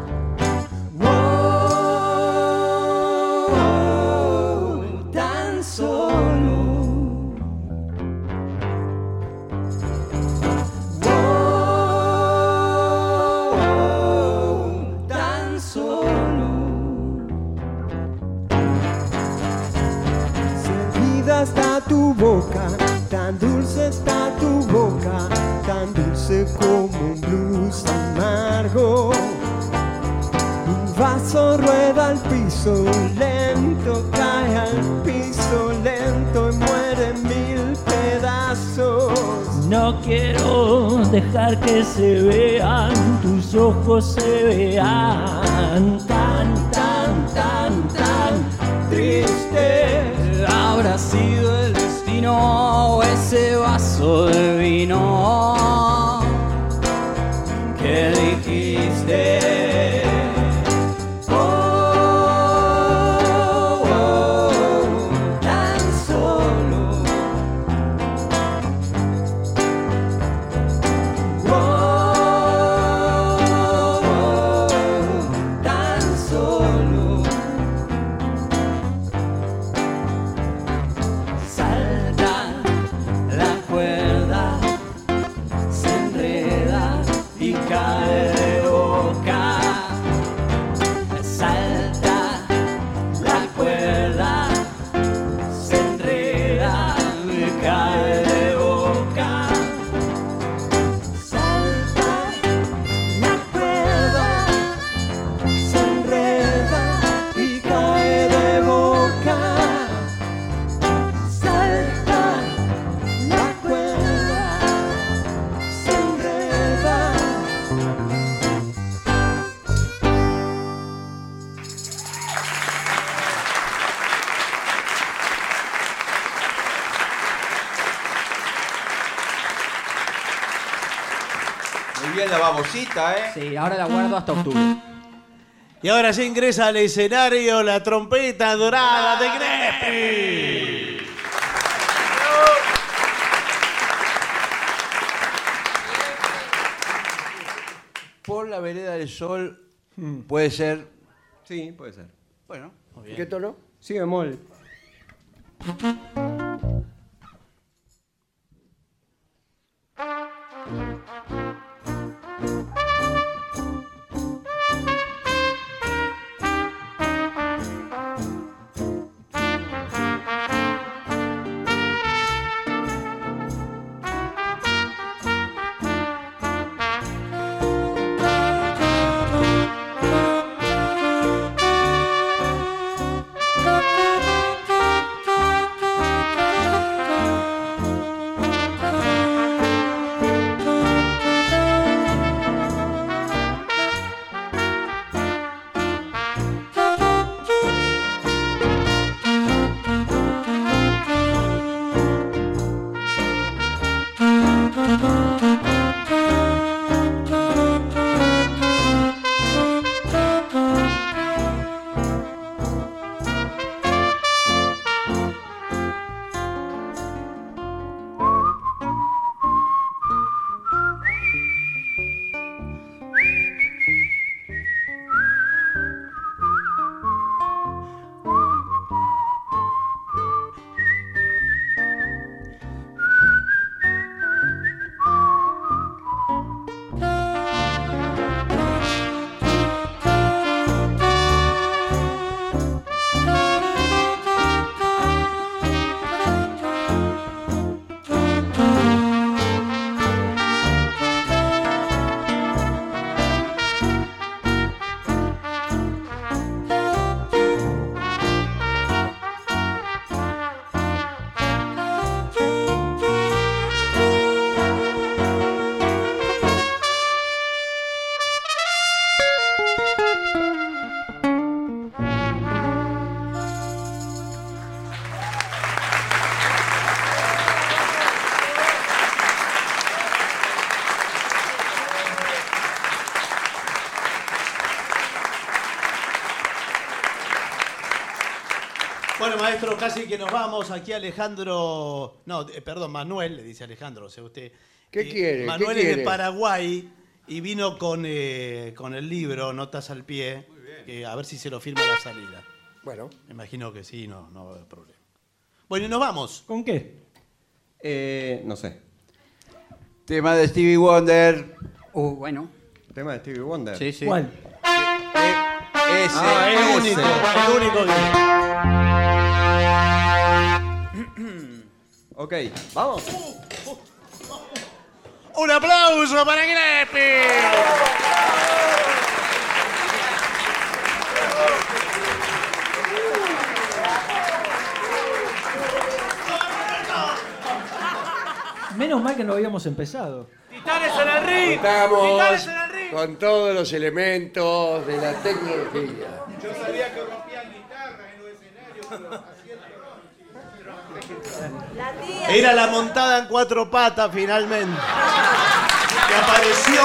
Oh, tan solo. Oh, tan solo. Servida está tu boca, tan dulce está tu boca, tan dulce como un blues amargo. no quiero dejar que se vean, tus ojos se vean tan, tan, tan, tan tristes. Habrá sido el destino o ese vaso de vino que dijiste. Tan solo. Tan solo. Salta la cuerda, se enreda y cae de boca. Salta la cuerda, se enreda y cae de boca. Salta la cuerda, se enreda y cae de boca. Salta la cuerda, se enreda. Muy bien la babosita, ¿eh? Sí, ahora la guardo hasta octubre. Y ahora ya ingresa al escenario la trompeta dorada de Crespi. Por la vereda del sol puede ser. Sí, puede ser. Bueno, ¿Qué tono? Si bemol. Bueno, maestro, casi que nos vamos. Aquí Alejandro... No, perdón, Manuel, le dice Alejandro, o sea, usted... ¿Qué quiere? Manuel ¿Qué es de quiere? Paraguay y vino con el libro, Notas al Pie, que a ver si se lo firma a la salida. Bueno, Me imagino que sí, no va a haber problema. Bueno, y nos vamos. ¿Con qué? No sé. tema de Stevie Wonder. Bueno. Tema de Stevie Wonder. Sí, sí. ¿Cuál? Ese. El único que... Ok, vamos. ¡Un aplauso para Crespi! Menos mal que no habíamos empezado. ¡Titanes en el ring! Estamos ¡Titanes en el ring! con todos los elementos de la tecnología. Yo sabía que rompían guitarra en los escenarios, pero era la montada en 4 patas finalmente. Que apareció.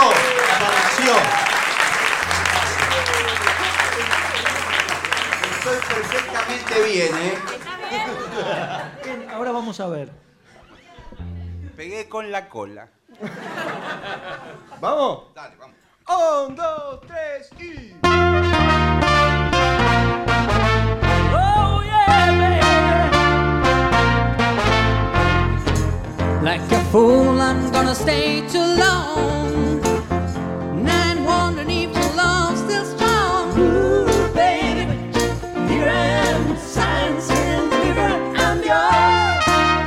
Estoy perfectamente bien, ¿eh? Bien, ahora vamos a ver. Pegué con la cola. ¿Vamos? Dale, vamos. 1, 2, 3 y... Oh yeah, baby. Like a fool, I'm gonna stay too long. And wondering if your love's still strong. Ooh, baby, here I am, science and deliver, I'm yours.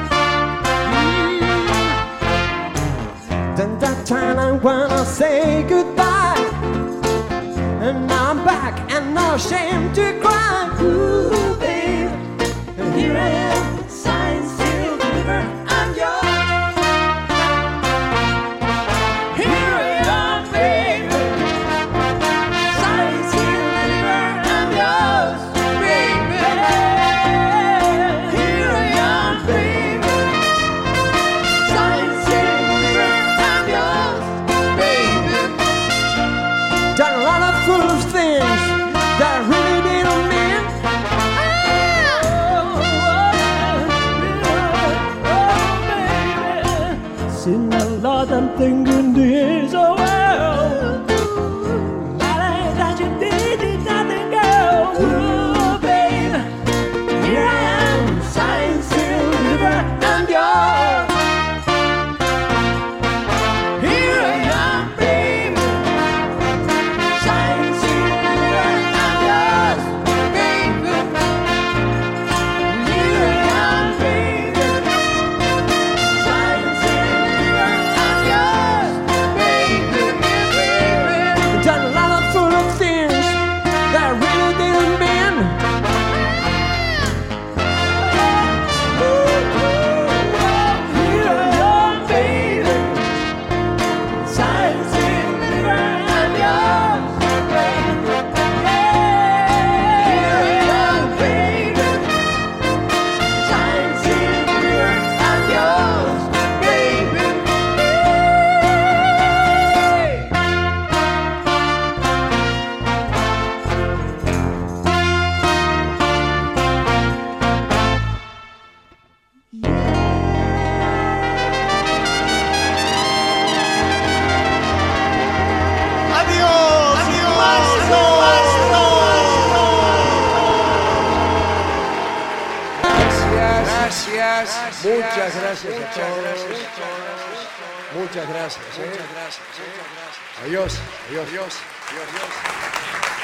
Then that time I wanna say goodbye. And I'm back and no shame to cry. Ooh, baby, here I am, science and deliver, I'm yours. Here I am, baby, science and deliver, I'm yours, baby. Here I am, baby, science and deliver, I'm yours, baby. Done a lot of foolish things that really didn't mean. Seen a lot I'm thinking this oh well. That you did nothing, girl. Ooh, baby, here I am, science and deliver, I'm yours. Here I am, baby, science and deliver, I'm yours, baby. Here I am, baby, science and deliver, I'm yours, baby. Done a lot of foolish things that really didn't mean. Here I am, baby, science and deliver, I'm yours, baby. Here I am, baby, science and deliver, I'm yours, baby. ¡Adiós! Gracias. Muchas gracias a todos. Muchas gracias. Adiós. Adiós. Adiós.